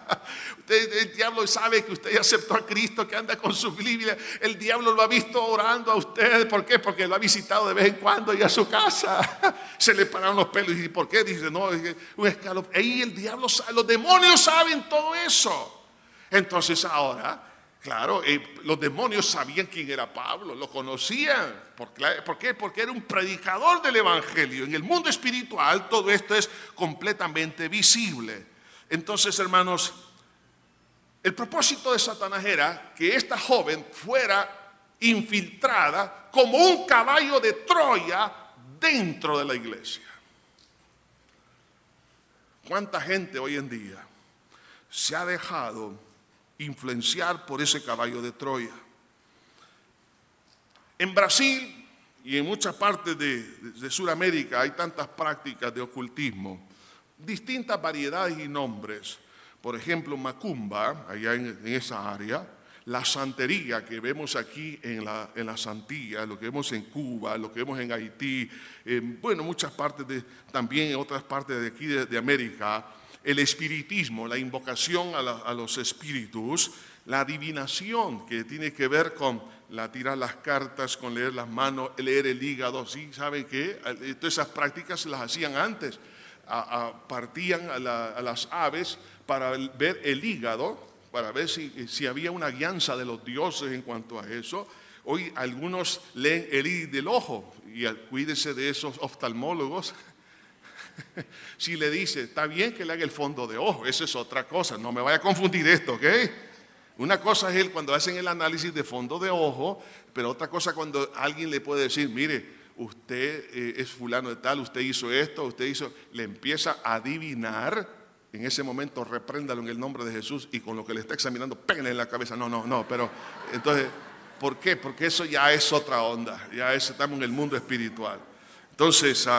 A: El diablo sabe que usted ya aceptó a Cristo, que anda con su Biblia. El diablo lo ha visto orando a usted. ¿Por qué? Porque lo ha visitado de vez en cuando y a su casa. Se le pararon los pelos. ¿Y por qué? Dice, no, es un escalofrío. Ahí el diablo sabe, los demonios saben todo eso. Entonces ahora, claro, los demonios sabían quién era Pablo, lo conocían. ¿Por qué? Porque era un predicador del evangelio. En el mundo espiritual todo esto es completamente visible. Entonces, hermanos, el propósito de Satanás era que esta joven fuera infiltrada como un caballo de Troya dentro de la iglesia. ¿Cuánta gente hoy en día se ha dejado influenciar por ese caballo de Troya? En Brasil y en muchas partes de Sudamérica hay tantas prácticas de ocultismo, distintas variedades y nombres. Por ejemplo, macumba, allá en esa área, la santería que vemos aquí en las Antillas, lo que vemos en Cuba, lo que vemos en Haití, muchas partes también en otras partes de aquí de América. El espiritismo, la invocación a los espíritus, la adivinación, que tiene que ver con tirar las cartas, con leer las manos, leer el hígado. ¿Sí? ¿Saben qué? Todas esas prácticas las hacían antes. Partían a las aves para ver el hígado, para ver si había una guianza de los dioses en cuanto a eso. Hoy algunos leen el iris del ojo, y cuídese de esos oftalmólogos. Si le dice, está bien que le haga el fondo de ojo, eso es otra cosa, no me vaya a confundir esto, ¿ok? Una cosa es cuando hacen el análisis de fondo de ojo, pero otra cosa cuando alguien le puede decir, mire, usted es fulano de tal, usted hizo esto, le empieza a adivinar. En ese momento repréndalo en el nombre de Jesús, y con lo que le está examinando, péguenle en la cabeza. No, pero entonces, ¿por qué? Porque eso ya es otra onda, estamos en el mundo espiritual. Entonces,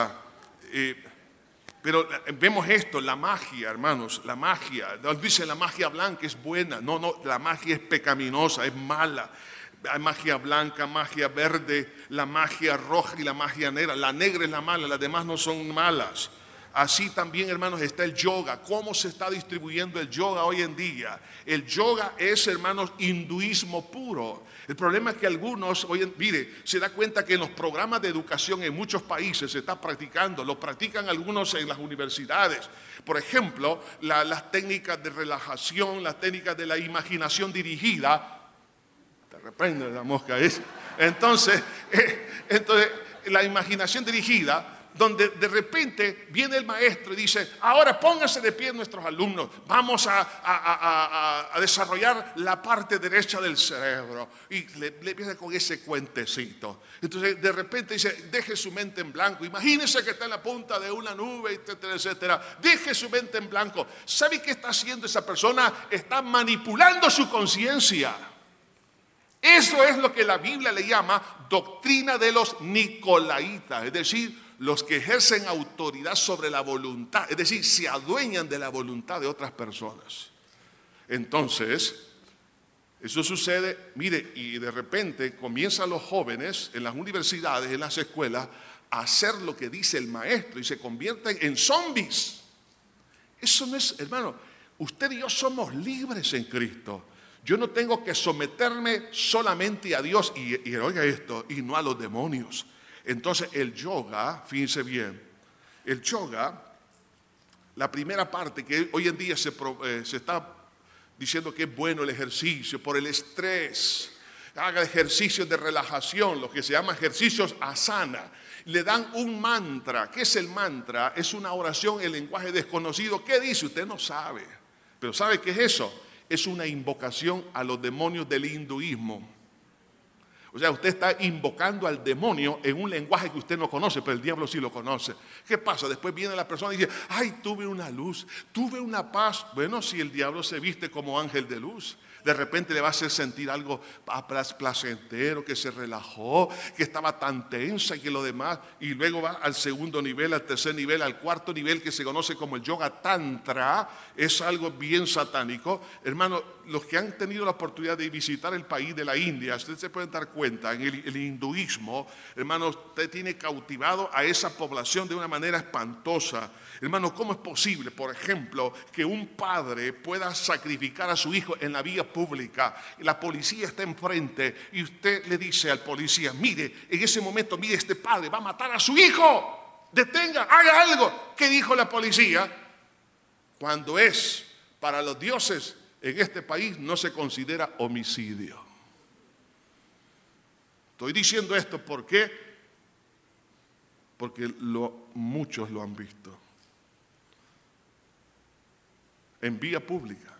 A: pero vemos esto, la magia, hermanos, la magia. Dice la magia blanca es buena. No, la magia es pecaminosa, es mala. Hay magia blanca, magia verde, la magia roja y la magia negra. La negra es la mala, las demás no son malas. Así también, hermanos, está el yoga. ¿Cómo se está distribuyendo el yoga hoy en día? El yoga es, hermanos, hinduismo puro. El problema es que algunos, se da cuenta que en los programas de educación en muchos países se está practicando, lo practican algunos en las universidades. Por ejemplo, las técnicas de relajación, las técnicas de la imaginación dirigida. Te reprende la mosca esa. Entonces, la imaginación dirigida, donde de repente viene el maestro y dice, ahora pónganse de pie nuestros alumnos, vamos a desarrollar la parte derecha del cerebro. Y le empieza con ese cuentecito. Entonces de repente dice, deje su mente en blanco, imagínese que está en la punta de una nube, etcétera, etcétera. Deje su mente en blanco. ¿Sabe qué está haciendo esa persona? Está manipulando su conciencia. Eso es lo que la Biblia le llama doctrina de los nicolaitas, es decir, los que ejercen autoridad sobre la voluntad, es decir, se adueñan de la voluntad de otras personas. Entonces, Eso sucede, mire, y de repente comienzan los jóvenes en las universidades, en las escuelas, a hacer lo que dice el maestro y se convierten en zombies. Eso no es, hermano, usted y yo somos libres en Cristo. Yo no tengo que someterme solamente a Dios y oiga esto, y no a los demonios. Entonces el yoga, fíjense bien, el yoga, la primera parte que hoy en día se está diciendo que es bueno el ejercicio por el estrés, haga ejercicios de relajación, lo que se llama ejercicios asana. Le dan un mantra. ¿Qué es el mantra? Es una oración en lenguaje desconocido. ¿Qué dice? Usted no sabe. Pero ¿sabe qué es eso? Es una invocación a los demonios del hinduismo. O sea, usted está invocando al demonio en un lenguaje que usted no conoce, pero el diablo sí lo conoce. ¿Qué pasa? Después viene la persona y dice, ay, tuve una luz, tuve una paz. Bueno, si el diablo se viste como ángel de luz, de repente le va a hacer sentir algo placentero, que se relajó, que estaba tan tensa y que lo demás, y luego va al segundo nivel, al tercer nivel, al cuarto nivel que se conoce como el yoga tantra. Es algo bien satánico. Hermano, los que han tenido la oportunidad de visitar el país de la India, ustedes se pueden dar cuenta, en el hinduismo, hermano, usted tiene cautivado a esa población de una manera espantosa. Hermano, ¿cómo es posible, por ejemplo, que un padre pueda sacrificar a su hijo en la vía pública? La policía está enfrente y usted le dice al policía, mire, en ese momento, mire, este padre va a matar a su hijo. Detenga, haga algo. ¿Qué dijo la policía? Cuando es para los dioses en este país no se considera homicidio. Estoy diciendo esto porque muchos lo han visto en vía pública.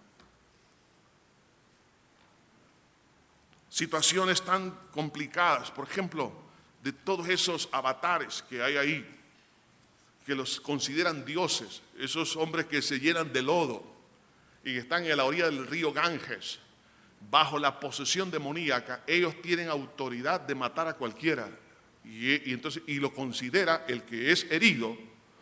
A: Situaciones tan complicadas, por ejemplo, de todos esos avatares que hay ahí, que los consideran dioses, esos hombres que se llenan de lodo y que están en la orilla del río Ganges, bajo la posesión demoníaca. Ellos tienen autoridad de matar a cualquiera y lo considera el que es herido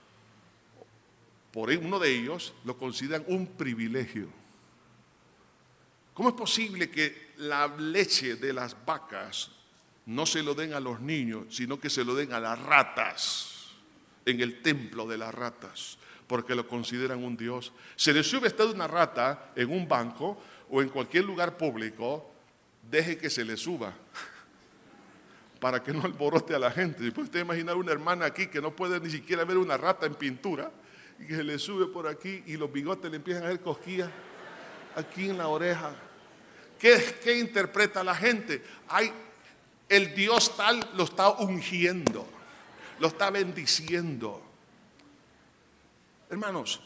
A: por uno de ellos, lo consideran un privilegio. ¿Cómo es posible que la leche de las vacas no se lo den a los niños, sino que se lo den a las ratas, en el templo de las ratas, porque lo consideran un dios? Se le sube a usted una rata en un banco o en cualquier lugar público, deje que se le suba, para que no alborote a la gente. Después usted imaginar una hermana aquí que no puede ni siquiera ver una rata en pintura, y que se le sube por aquí y los bigotes le empiezan a hacer cosquillas aquí en la oreja. ¿Qué interpreta la gente? Ay, el Dios tal lo está ungiendo, lo está bendiciendo. Hermanos,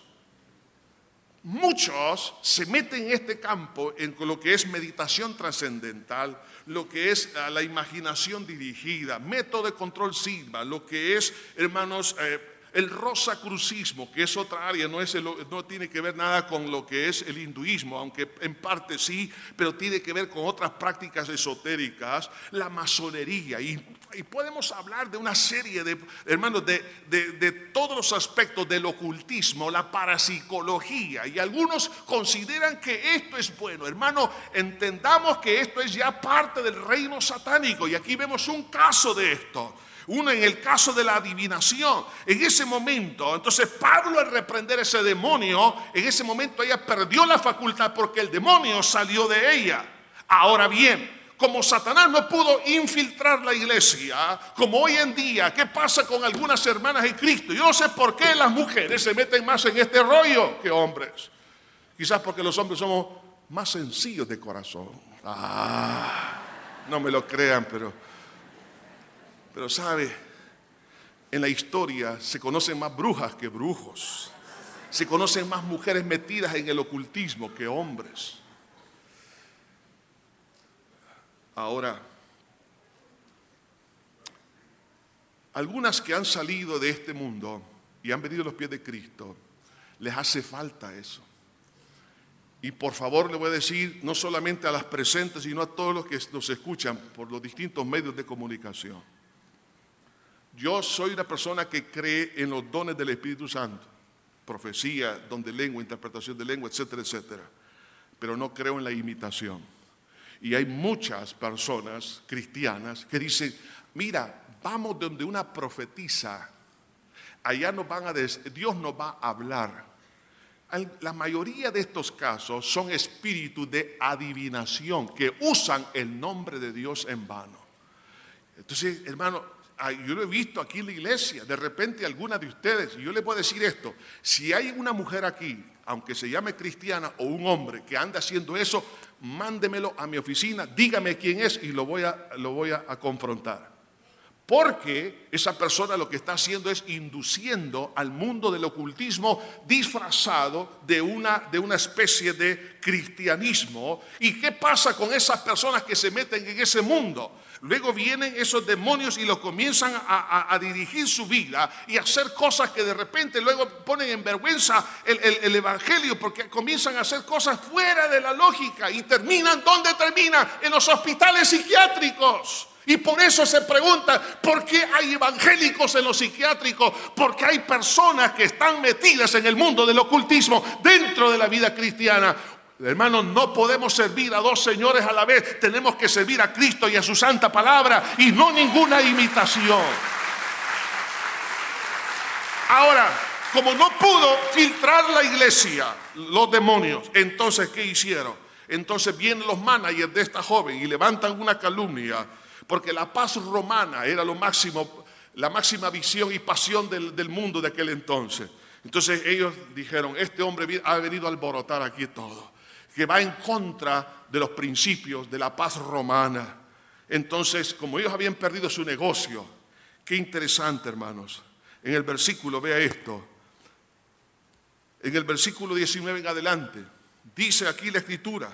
A: muchos se meten en este campo, en lo que es meditación trascendental, lo que es la imaginación dirigida, método de control Sigma, lo que es, hermanos, el rosacrucismo, que es otra área, no tiene que ver nada con lo que es el hinduismo, aunque en parte sí, pero tiene que ver con otras prácticas esotéricas, la masonería, y podemos hablar de una serie de, hermanos, de todos los aspectos del ocultismo, la parapsicología, y algunos consideran que esto es bueno. Hermano, entendamos que esto es ya parte del reino satánico, y aquí vemos un caso de esto. Uno en el caso de la adivinación. En ese momento, entonces Pablo, al reprender ese demonio, en ese momento ella perdió la facultad porque el demonio salió de ella. Ahora bien, como Satanás no pudo infiltrar la iglesia, como hoy en día, ¿qué pasa con algunas hermanas en Cristo? Yo no sé por qué las mujeres se meten más en este rollo que hombres. Quizás porque los hombres somos más sencillos de corazón. No me lo crean, pero sabe, en la historia se conocen más brujas que brujos. Se conocen más mujeres metidas en el ocultismo que hombres. Ahora, algunas que han salido de este mundo y han venido a los pies de Cristo, les hace falta eso. Y por favor le voy a decir, no solamente a las presentes, sino a todos los que nos escuchan por los distintos medios de comunicación. Yo soy una persona que cree en los dones del Espíritu Santo, profecía, don de lengua, interpretación de lengua, etcétera, etcétera, pero no creo en la imitación. Y hay muchas personas cristianas que dicen, mira, vamos donde una profetisa, allá Dios nos va a hablar. La mayoría de estos casos son espíritus de adivinación que usan el nombre de Dios en vano. Entonces, hermano, yo lo he visto aquí en la iglesia, de repente alguna de ustedes, y yo les puedo decir esto, si hay una mujer aquí, aunque se llame cristiana, o un hombre que anda haciendo eso, mándemelo a mi oficina, dígame quién es y lo voy a confrontar. Porque esa persona lo que está haciendo es induciendo al mundo del ocultismo disfrazado de una especie de cristianismo. ¿Y qué pasa con esas personas que se meten en ese mundo? Luego vienen esos demonios y los comienzan a dirigir su vida y a hacer cosas que de repente luego ponen en vergüenza el evangelio, porque comienzan a hacer cosas fuera de la lógica y terminan, ¿dónde terminan? En los hospitales psiquiátricos. Y por eso se pregunta, ¿por qué hay evangélicos en los psiquiátricos? Porque hay personas que están metidas en el mundo del ocultismo dentro de la vida cristiana. Hermanos, no podemos servir a dos señores a la vez. Tenemos que servir a Cristo y a su santa palabra y no ninguna imitación. Ahora, como no pudo filtrar la iglesia los demonios, entonces ¿qué hicieron? Entonces vienen los managers de esta joven y levantan una calumnia, porque la paz romana era lo máximo, la máxima visión y pasión del mundo de aquel entonces. Entonces ellos dijeron, este hombre ha venido a alborotar aquí todo, que va en contra de los principios de la paz romana. Entonces, como ellos habían perdido su negocio, qué interesante, hermanos. En el versículo, vea esto, en el versículo 19 en adelante, dice aquí la escritura,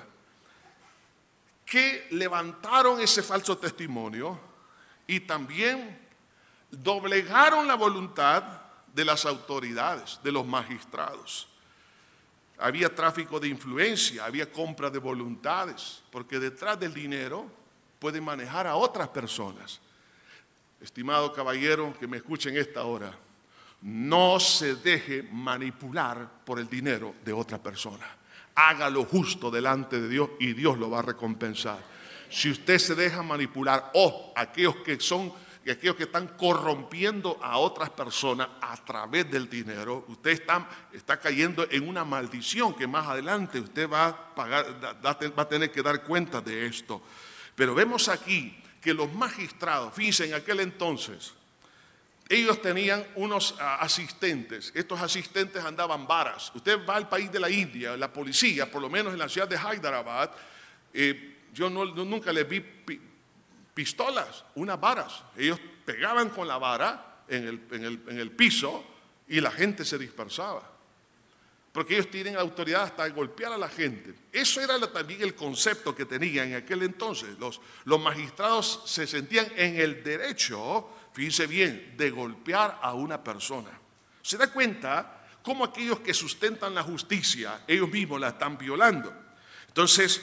A: que levantaron ese falso testimonio y también doblegaron la voluntad de las autoridades, de los magistrados. Había tráfico de influencia, había compra de voluntades, porque detrás del dinero puede manejar a otras personas. Estimado caballero que me escuche en esta hora, no se deje manipular por el dinero de otra persona. Haga lo justo delante de Dios y Dios lo va a recompensar. Si usted se deja manipular, aquellos que están corrompiendo a otras personas a través del dinero, usted está cayendo en una maldición que más adelante usted va a pagar, va a tener que dar cuenta de esto. Pero vemos aquí que los magistrados, fíjense, en aquel entonces, ellos tenían unos asistentes. Estos asistentes andaban varas. Usted va al país de la India, la policía, por lo menos en la ciudad de Hyderabad, yo nunca les vi pistolas, unas varas. Ellos pegaban con la vara en el piso y la gente se dispersaba. Porque ellos tienen autoridad hasta golpear a la gente. Eso era también el concepto que tenían en aquel entonces. Los magistrados se sentían en el derecho, fíjense bien, de golpear a una persona. ¿Se da cuenta cómo aquellos que sustentan la justicia, ellos mismos la están violando? Entonces,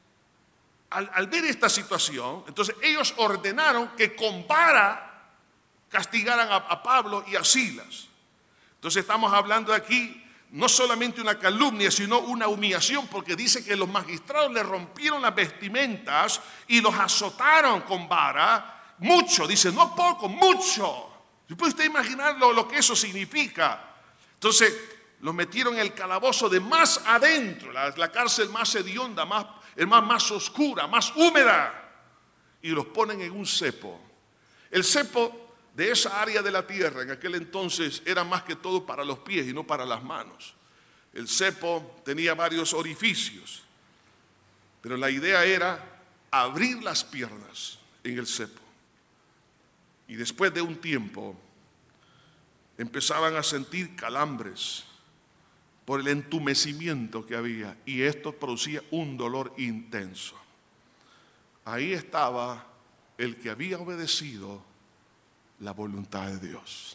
A: al ver esta situación, entonces ellos ordenaron que con vara castigaran a Pablo y a Silas. Entonces estamos hablando aquí no solamente una calumnia, sino una humillación, porque dice que los magistrados le rompieron las vestimentas y los azotaron con vara, mucho, dice, no poco, mucho. ¿Puede usted imaginar lo que eso significa? Entonces, los metieron en el calabozo de más adentro, la cárcel más hedionda, más oscura, más húmeda, y los ponen en un cepo. El cepo de esa área de la tierra en aquel entonces era más que todo para los pies y no para las manos. El cepo tenía varios orificios, pero la idea era abrir las piernas en el cepo. Y después de un tiempo empezaban a sentir calambres por el entumecimiento que había, y esto producía un dolor intenso. Ahí estaba el que había obedecido la voluntad de Dios.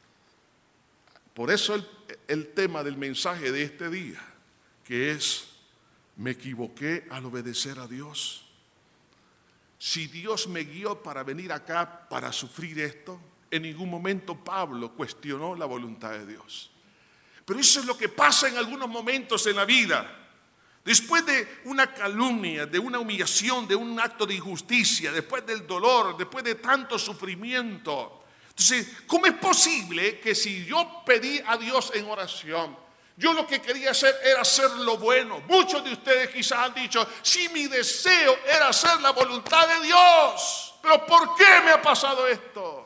A: Por eso el tema del mensaje de este día, que es, me equivoqué al obedecer a Dios. Si Dios me guió para venir acá para sufrir esto, en ningún momento Pablo cuestionó la voluntad de Dios. Pero eso es lo que pasa en algunos momentos en la vida. Después de una calumnia, de una humillación, de un acto de injusticia, después del dolor, después de tanto sufrimiento. Entonces, ¿cómo es posible que si yo pedí a Dios en oración, yo lo que quería hacer era hacer lo bueno? Muchos de ustedes quizás han dicho, si mi deseo era hacer la voluntad de Dios, pero ¿por qué me ha pasado esto?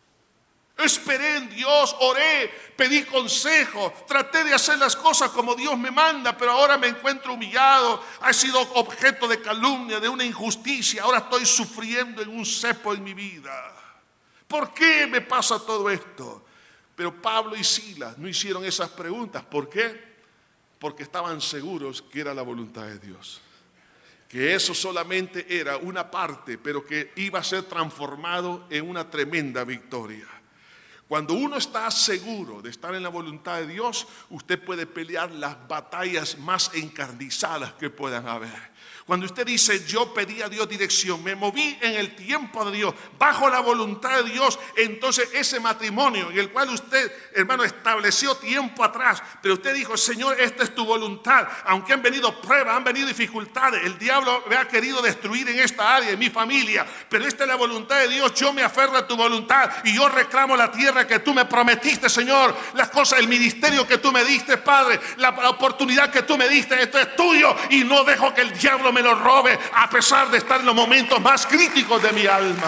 A: Esperé en Dios, oré, pedí consejo, traté de hacer las cosas como Dios me manda, pero ahora me encuentro humillado, he sido objeto de calumnia, de una injusticia, ahora estoy sufriendo en un cepo en mi vida. ¿Por qué me pasa todo esto? Pero Pablo y Silas no hicieron esas preguntas. ¿Por qué? Porque estaban seguros que era la voluntad de Dios. Que eso solamente era una parte, pero que iba a ser transformado en una tremenda victoria. Cuando uno está seguro de estar en la voluntad de Dios, usted puede pelear las batallas más encarnizadas que puedan haber. Cuando usted dice, yo pedí a Dios dirección, me moví en el tiempo de Dios, bajo la voluntad de Dios, entonces ese matrimonio en el cual usted, hermano, estableció tiempo atrás, pero usted dijo, Señor, esta es tu voluntad, aunque han venido pruebas, han venido dificultades, el diablo me ha querido destruir en esta área, en mi familia, pero esta es la voluntad de Dios, yo me aferro a tu voluntad y yo reclamo la tierra que tú me prometiste, Señor, las cosas, el ministerio que tú me diste, Padre, la oportunidad que tú me diste, esto es tuyo y no dejo que el diablo me lo robe a pesar de estar en los momentos más críticos de mi alma.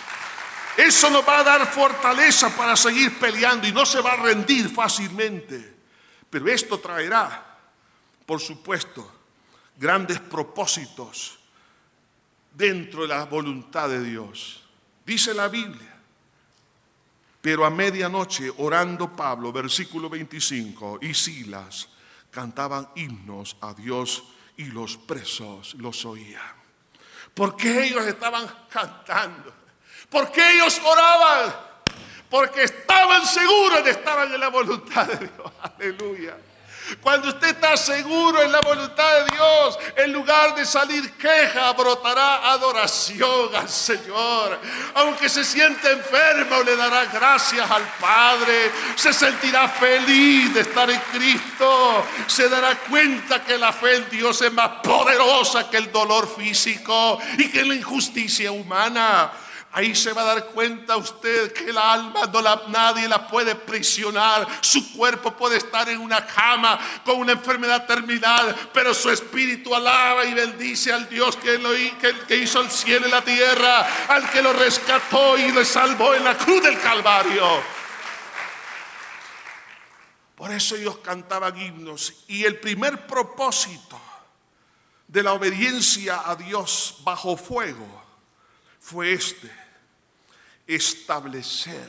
A: Eso nos va a dar fortaleza para seguir peleando y no se va a rendir fácilmente. Pero esto traerá, por supuesto, grandes propósitos dentro de la voluntad de Dios. Dice la Biblia, pero a medianoche orando Pablo, versículo 25, y Silas cantaban himnos a Dios y los presos los oían. ¿Por qué ellos estaban cantando? ¿Por qué ellos oraban? Porque estaban seguros de estar en la voluntad de Dios. Aleluya. Cuando usted está seguro en la voluntad de Dios, en lugar de salir queja, brotará adoración al Señor. Aunque se siente enfermo, le dará gracias al Padre. Se sentirá feliz de estar en Cristo. Se dará cuenta que la fe en Dios es más poderosa que el dolor físico y que la injusticia humana. Ahí se va a dar cuenta usted que la alma nadie la puede prisionar. Su cuerpo puede estar en una cama con una enfermedad terminal, pero su espíritu alaba y bendice al Dios que hizo el cielo y la tierra, al que lo rescató y lo salvó en la cruz del Calvario. Por eso ellos cantaban himnos. Y el primer propósito de la obediencia a Dios bajo fuego fue establecer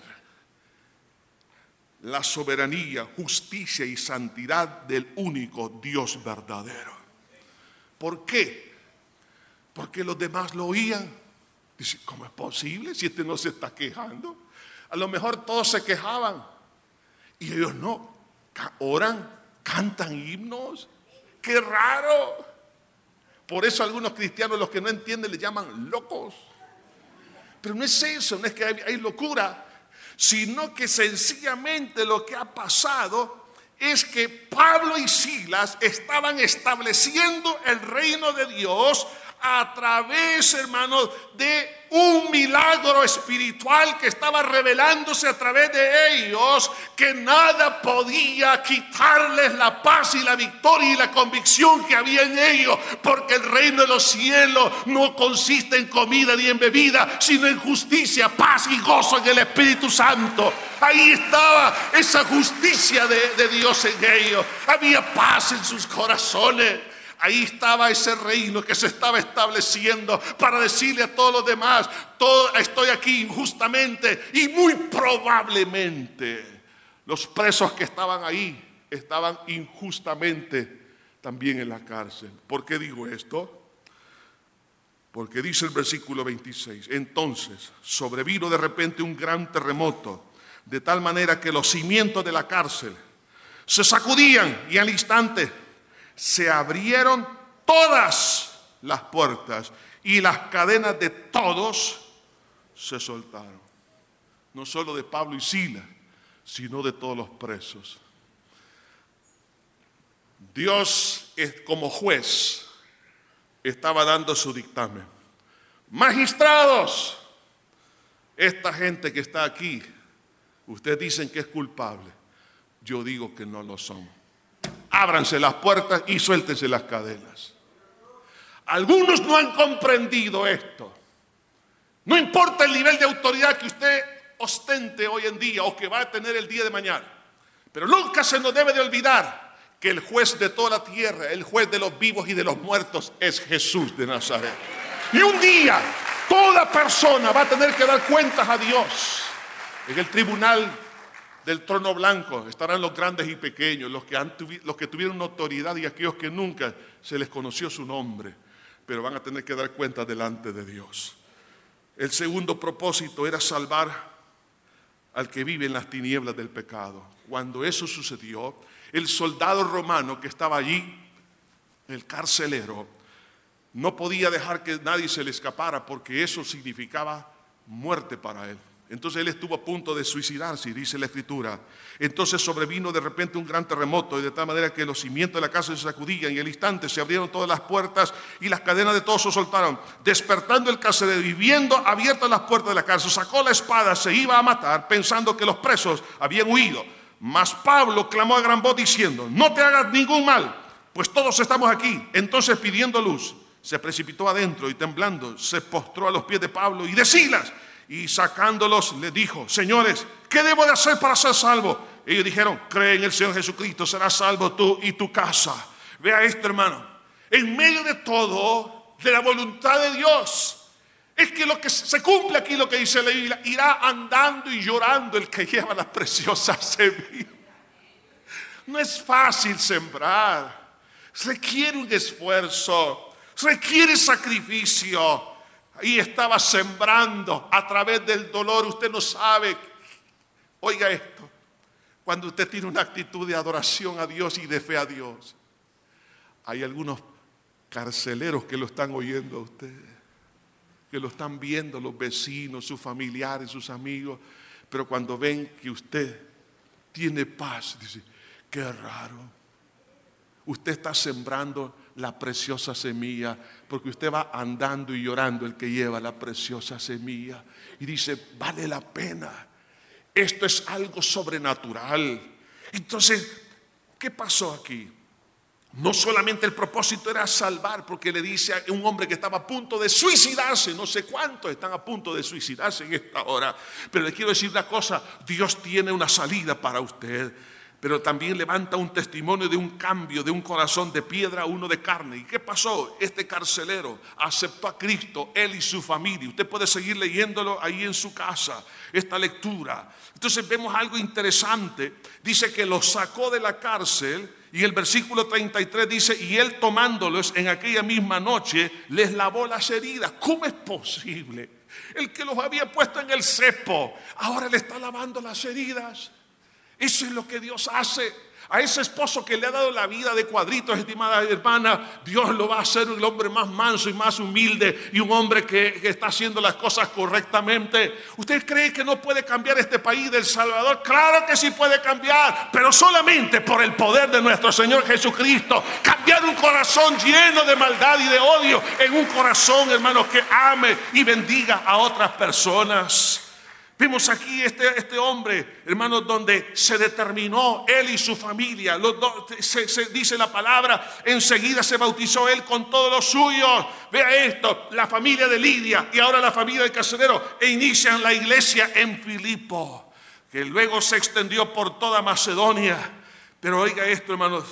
A: la soberanía, justicia y santidad del único Dios verdadero. ¿Por qué? Porque los demás lo oían. Dice, ¿cómo es posible si este no se está quejando? A lo mejor todos se quejaban y ellos no. Oran, cantan himnos. ¡Qué raro! Por eso algunos cristianos, los que no entienden, le llaman locos. Pero no es eso, no es que hay locura, sino que sencillamente lo que ha pasado es que Pablo y Silas estaban estableciendo el reino de Dios a través, hermanos, de un milagro espiritual que estaba revelándose a través de ellos, que nada podía quitarles la paz y la victoria y la convicción que había en ellos, porque el reino de los cielos no consiste en comida ni en bebida, sino en justicia, paz y gozo en el Espíritu Santo. Ahí estaba esa justicia de Dios en ellos, había paz en sus corazones. Ahí estaba ese reino que se estaba estableciendo para decirle a todos los demás, estoy aquí injustamente y muy probablemente los presos que estaban ahí estaban injustamente también en la cárcel. ¿Por qué digo esto? Porque dice el versículo 26, entonces sobrevino de repente un gran terremoto, de tal manera que los cimientos de la cárcel se sacudían y al instante se abrieron todas las puertas y las cadenas de todos se soltaron. No solo de Pablo y Silas, sino de todos los presos. Dios, como juez, estaba dando su dictamen. Magistrados, esta gente que está aquí, ustedes dicen que es culpable. Yo digo que no lo son. Ábranse las puertas y suéltense las cadenas. Algunos no han comprendido esto. No importa el nivel de autoridad que usted ostente hoy en día o que va a tener el día de mañana, pero nunca se nos debe de olvidar que el juez de toda la tierra, el juez de los vivos y de los muertos, es Jesús de Nazaret. Y un día toda persona va a tener que dar cuentas a Dios. En el tribunal del trono blanco estarán los grandes y pequeños, los que tuvieron notoriedad y aquellos que nunca se les conoció su nombre, pero van a tener que dar cuentas delante de Dios. El segundo propósito era salvar al que vive en las tinieblas del pecado. Cuando eso sucedió, el soldado romano que estaba allí, el carcelero, no podía dejar que nadie se le escapara porque eso significaba muerte para él. Entonces él estuvo a punto de suicidarse, dice la Escritura. Entonces sobrevino de repente un gran terremoto, y de tal manera que los cimientos de la casa se sacudían, y al instante se abrieron todas las puertas y las cadenas de todos se soltaron. Despertando el carcelero y viendo abiertas las puertas de la cárcel, sacó la espada, se iba a matar, pensando que los presos habían huido. Mas Pablo clamó a gran voz diciendo: no te hagas ningún mal, pues todos estamos aquí. Entonces, pidiendo luz, se precipitó adentro y temblando se postró a los pies de Pablo y de Silas, y sacándolos le dijo: señores, ¿qué debo de hacer para ser salvo? Ellos dijeron: cree en el Señor Jesucristo, serás salvo tú y tu casa. Vea esto, hermano, en medio de todo, de la voluntad de Dios, es que lo que se cumple aquí, lo que dice la Biblia: irá andando y llorando el que lleva la preciosa semilla. No es fácil sembrar, requiere un esfuerzo, requiere sacrificio. Ahí estaba sembrando a través del dolor. Usted no sabe. Oiga esto: cuando usted tiene una actitud de adoración a Dios y de fe a Dios, hay algunos carceleros que lo están oyendo a usted, que lo están viendo, los vecinos, sus familiares, sus amigos, pero cuando ven que usted tiene paz, dicen: qué raro. Usted está sembrando la preciosa semilla, porque usted va andando y llorando el que lleva la preciosa semilla, y dice: vale la pena, esto es algo sobrenatural. Entonces, ¿qué pasó aquí? No solamente el propósito era salvar, porque le dice a un hombre que estaba a punto de suicidarse, no sé cuántos están a punto de suicidarse en esta hora, pero le quiero decir una cosa: Dios tiene una salida para usted. Pero también levanta un testimonio de un cambio de un corazón de piedra a uno de carne. ¿Y qué pasó? Este carcelero aceptó a Cristo, él y su familia. Usted puede seguir leyéndolo ahí en su casa, esta lectura. Entonces vemos algo interesante. Dice que los sacó de la cárcel, y el versículo 33 dice: y él, tomándolos en aquella misma noche, les lavó las heridas. ¿Cómo es posible? El que los había puesto en el cepo, ahora le está lavando las heridas. Eso es lo que Dios hace. A ese esposo que le ha dado la vida de cuadritos, estimada hermana, Dios lo va a hacer el hombre más manso y más humilde, y un hombre que está haciendo las cosas correctamente. ¿Usted cree que no puede cambiar este país de El Salvador? Claro que sí puede cambiar, pero solamente por el poder de nuestro Señor Jesucristo. Cambiar un corazón lleno de maldad y de odio en un corazón, hermanos, que ame y bendiga a otras personas. Vimos aquí este hombre, hermanos, donde se determinó él y su familia. Los dos, se dice la palabra, enseguida se bautizó él con todos los suyos. Vea esto: la familia de Lidia y ahora la familia del carcelero, e inician la iglesia en Filipo, que luego se extendió por toda Macedonia. Pero oiga esto, hermanos,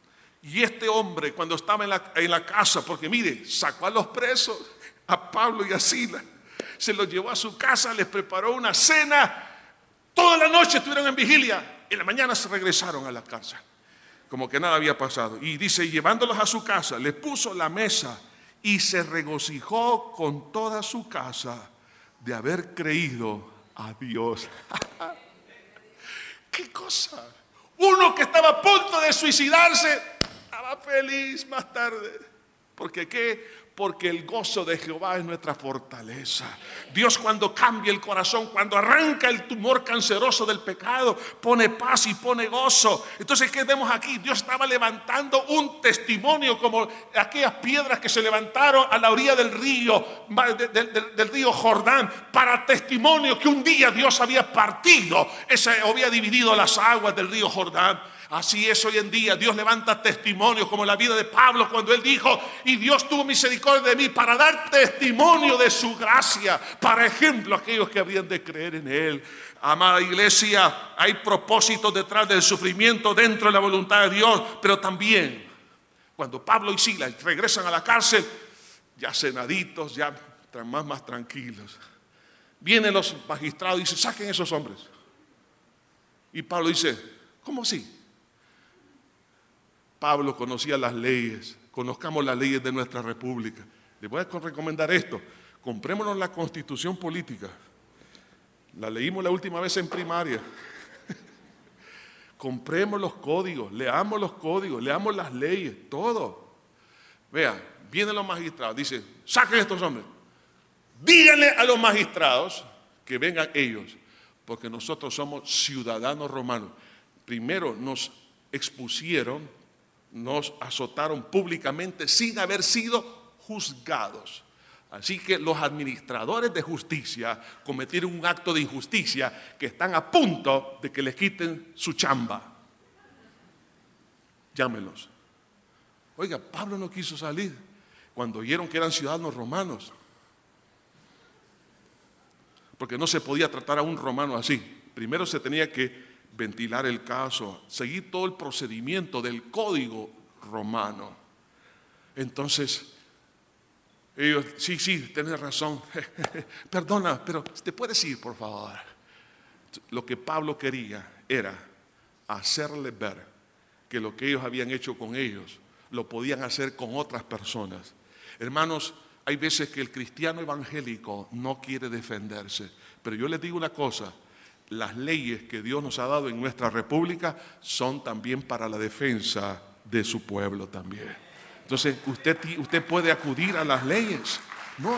A: y este hombre, cuando estaba en la casa, porque mire, sacó a los presos, a Pablo y a Silas, se los llevó a su casa, les preparó una cena. Toda la noche estuvieron en vigilia. En la mañana se regresaron a la casa, como que nada había pasado. Y dice: llevándolos a su casa, les puso la mesa, y se regocijó con toda su casa de haber creído a Dios. ¿Qué cosa? Uno que estaba a punto de suicidarse estaba feliz más tarde. ¿Porque qué? Porque el gozo de Jehová es nuestra fortaleza. Dios, cuando cambia el corazón, cuando arranca el tumor canceroso del pecado, pone paz y pone gozo. Entonces, ¿qué vemos aquí? Dios estaba levantando un testimonio como aquellas piedras que se levantaron a la orilla del río, del río Jordán, para testimonio que un día Dios había partido, había dividido las aguas del río Jordán. Así es hoy en día. Dios levanta testimonios como la vida de Pablo, cuando él dijo: y Dios tuvo misericordia de mí para dar testimonio de su gracia, para ejemplo a aquellos que habrían de creer en él. Amada iglesia, hay propósitos detrás del sufrimiento dentro de la voluntad de Dios, pero también cuando Pablo y Silas regresan a la cárcel, ya cenaditos, ya más tranquilos, vienen los magistrados y dicen: saquen esos hombres. Y Pablo dice: ¿cómo así? Pablo conocía las leyes. Conozcamos las leyes de nuestra república. Les voy a recomendar esto: comprémonos la constitución política. La leímos la última vez en primaria. Compremos los códigos, leamos los códigos, leamos las leyes, todo. Vea, vienen los magistrados, dice: saquen estos hombres. Díganle a los magistrados que vengan ellos, porque nosotros somos ciudadanos romanos. Primero nos expusieron, nos azotaron públicamente sin haber sido juzgados. Así que los administradores de justicia cometieron un acto de injusticia que están a punto de que les quiten su chamba. Llámenlos. Oiga, Pablo no quiso salir cuando oyeron que eran ciudadanos romanos, porque no se podía tratar a un romano así. Primero se tenía que ventilar el caso, seguir todo el procedimiento del código romano. Entonces, ellos: sí, tienes razón. Perdona, pero ¿te puedes ir, por favor? Lo que Pablo quería era hacerles ver que lo que ellos habían hecho con ellos lo podían hacer con otras personas. Hermanos, hay veces que el cristiano evangélico no quiere defenderse, pero yo les digo una cosa: las leyes que Dios nos ha dado en nuestra república son también para la defensa de su pueblo también. Entonces usted puede acudir a las leyes. No,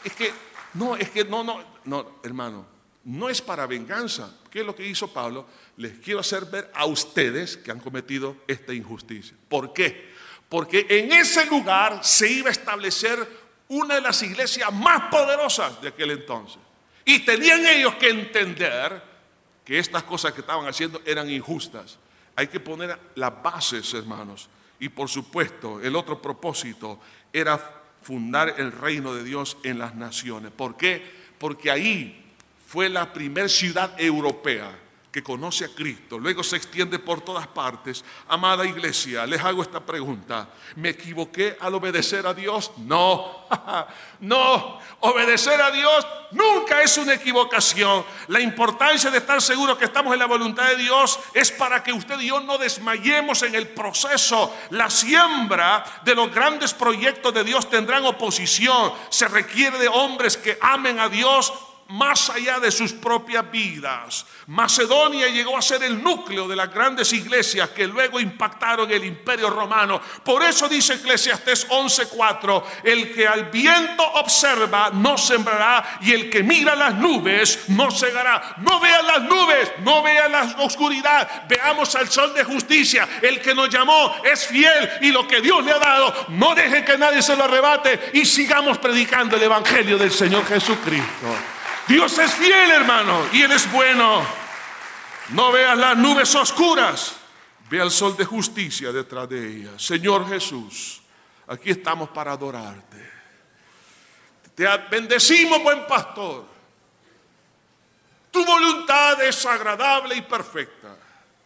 A: hermano, no es para venganza. ¿Qué es lo que hizo Pablo? Les quiero hacer ver a ustedes que han cometido esta injusticia. ¿Por qué? Porque en ese lugar se iba a establecer una de las iglesias más poderosas de aquel entonces. Y tenían ellos que entender que estas cosas que estaban haciendo eran injustas. Hay que poner las bases, hermanos. Y por supuesto, el otro propósito era fundar el reino de Dios en las naciones. ¿Por qué? Porque ahí fue la primera ciudad europea que conoce a Cristo, luego se extiende por todas partes. Amada iglesia, les hago esta pregunta: ¿me equivoqué al obedecer a Dios? No, no, obedecer a Dios nunca es una equivocación. La importancia de estar seguros que estamos en la voluntad de Dios es para que usted y yo no desmayemos en el proceso. La siembra de los grandes proyectos de Dios tendrán oposición. Se requiere de hombres que amen a Dios más allá de sus propias vidas. Macedonia llegó a ser el núcleo de las grandes iglesias que luego impactaron el imperio romano. Por eso dice Eclesiastés 11:4: el que al viento observa no sembrará, y el que mira las nubes no segará. No vean las nubes, no vean la oscuridad, veamos al sol de justicia. El que nos llamó es fiel, y lo que Dios le ha dado no deje que nadie se lo arrebate, y sigamos predicando el evangelio del Señor Jesucristo. Dios es fiel, hermano, y Él es bueno. No veas las nubes oscuras, ve al sol de justicia detrás de ellas. Señor Jesús, aquí estamos para adorarte. Te bendecimos, buen pastor. Tu voluntad es agradable y perfecta,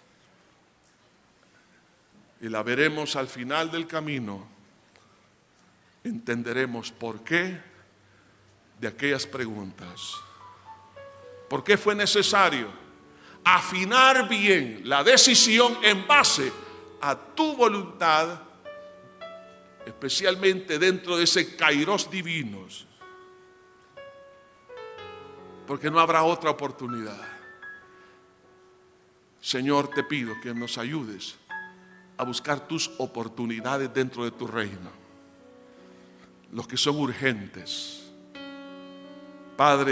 A: y la veremos al final del camino. Entenderemos por qué de aquellas preguntas. ¿Por qué fue necesario afinar bien la decisión en base a tu voluntad, especialmente dentro de ese kairos divinos? Porque no habrá otra oportunidad. Señor, te pido que nos ayudes a buscar tus oportunidades dentro de tu reino. los que son urgentes. Padre,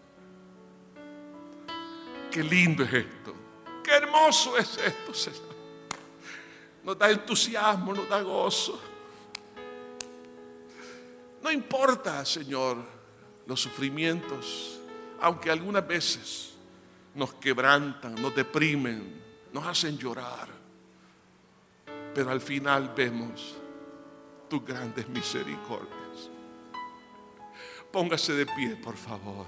A: qué lindo es esto, qué hermoso es esto, Señor. Nos da entusiasmo, nos da gozo. No importa, Señor, los sufrimientos, aunque algunas veces nos quebrantan, nos deprimen, nos hacen llorar, pero al final vemos tus grandes misericordias. Póngase de pie, por favor.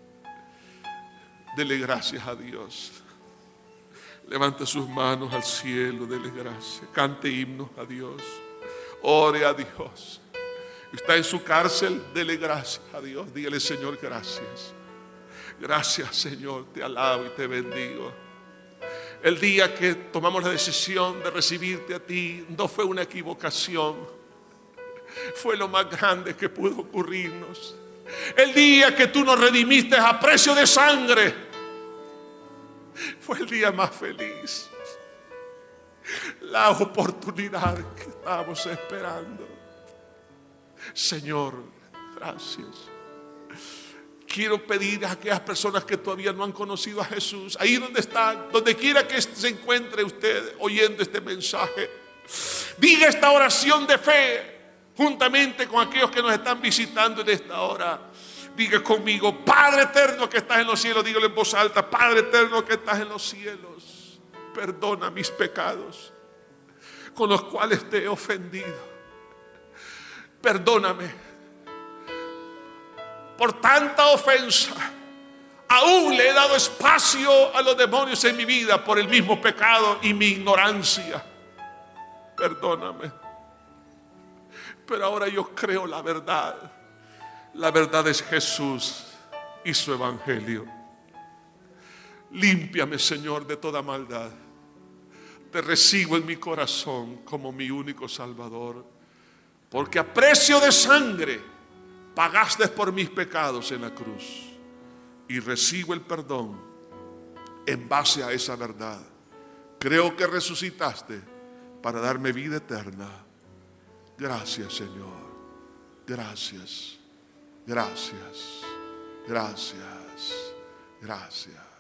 A: Dele gracias a Dios. Levante sus manos al cielo, dele gracias. Cante himnos a Dios. Ore a Dios. Está en su cárcel, dele gracias a Dios. Dígale: Señor, gracias. Gracias, Señor, te alabo y te bendigo. El día que tomamos la decisión de recibirte a ti no fue una equivocación, fue lo más grande que pudo ocurrirnos. El día que tú nos redimiste a precio de sangre fue el día más feliz. La oportunidad que estábamos esperando. Señor, gracias. Quiero pedir a aquellas personas que todavía no han conocido a Jesús, ahí donde están, donde quiera que se encuentre usted oyendo este mensaje, diga esta oración de fe juntamente con aquellos que nos están visitando en esta hora. Diga conmigo: Padre eterno que estás en los cielos. Dígalo en voz alta: Padre eterno que estás en los cielos, perdona mis pecados con los cuales te he ofendido. Perdóname por tanta ofensa. Aún le he dado espacio a los demonios en mi vida por el mismo pecado y mi ignorancia. Perdóname. Pero ahora yo creo la verdad. La verdad es Jesús y su evangelio. Límpiame, Señor, de toda maldad. Te recibo en mi corazón como mi único Salvador, porque a precio de sangre pagaste por mis pecados en la cruz, y recibo el perdón en base a esa verdad. Creo que resucitaste para darme vida eterna. Gracias, Señor. Gracias. Gracias. Gracias. Gracias.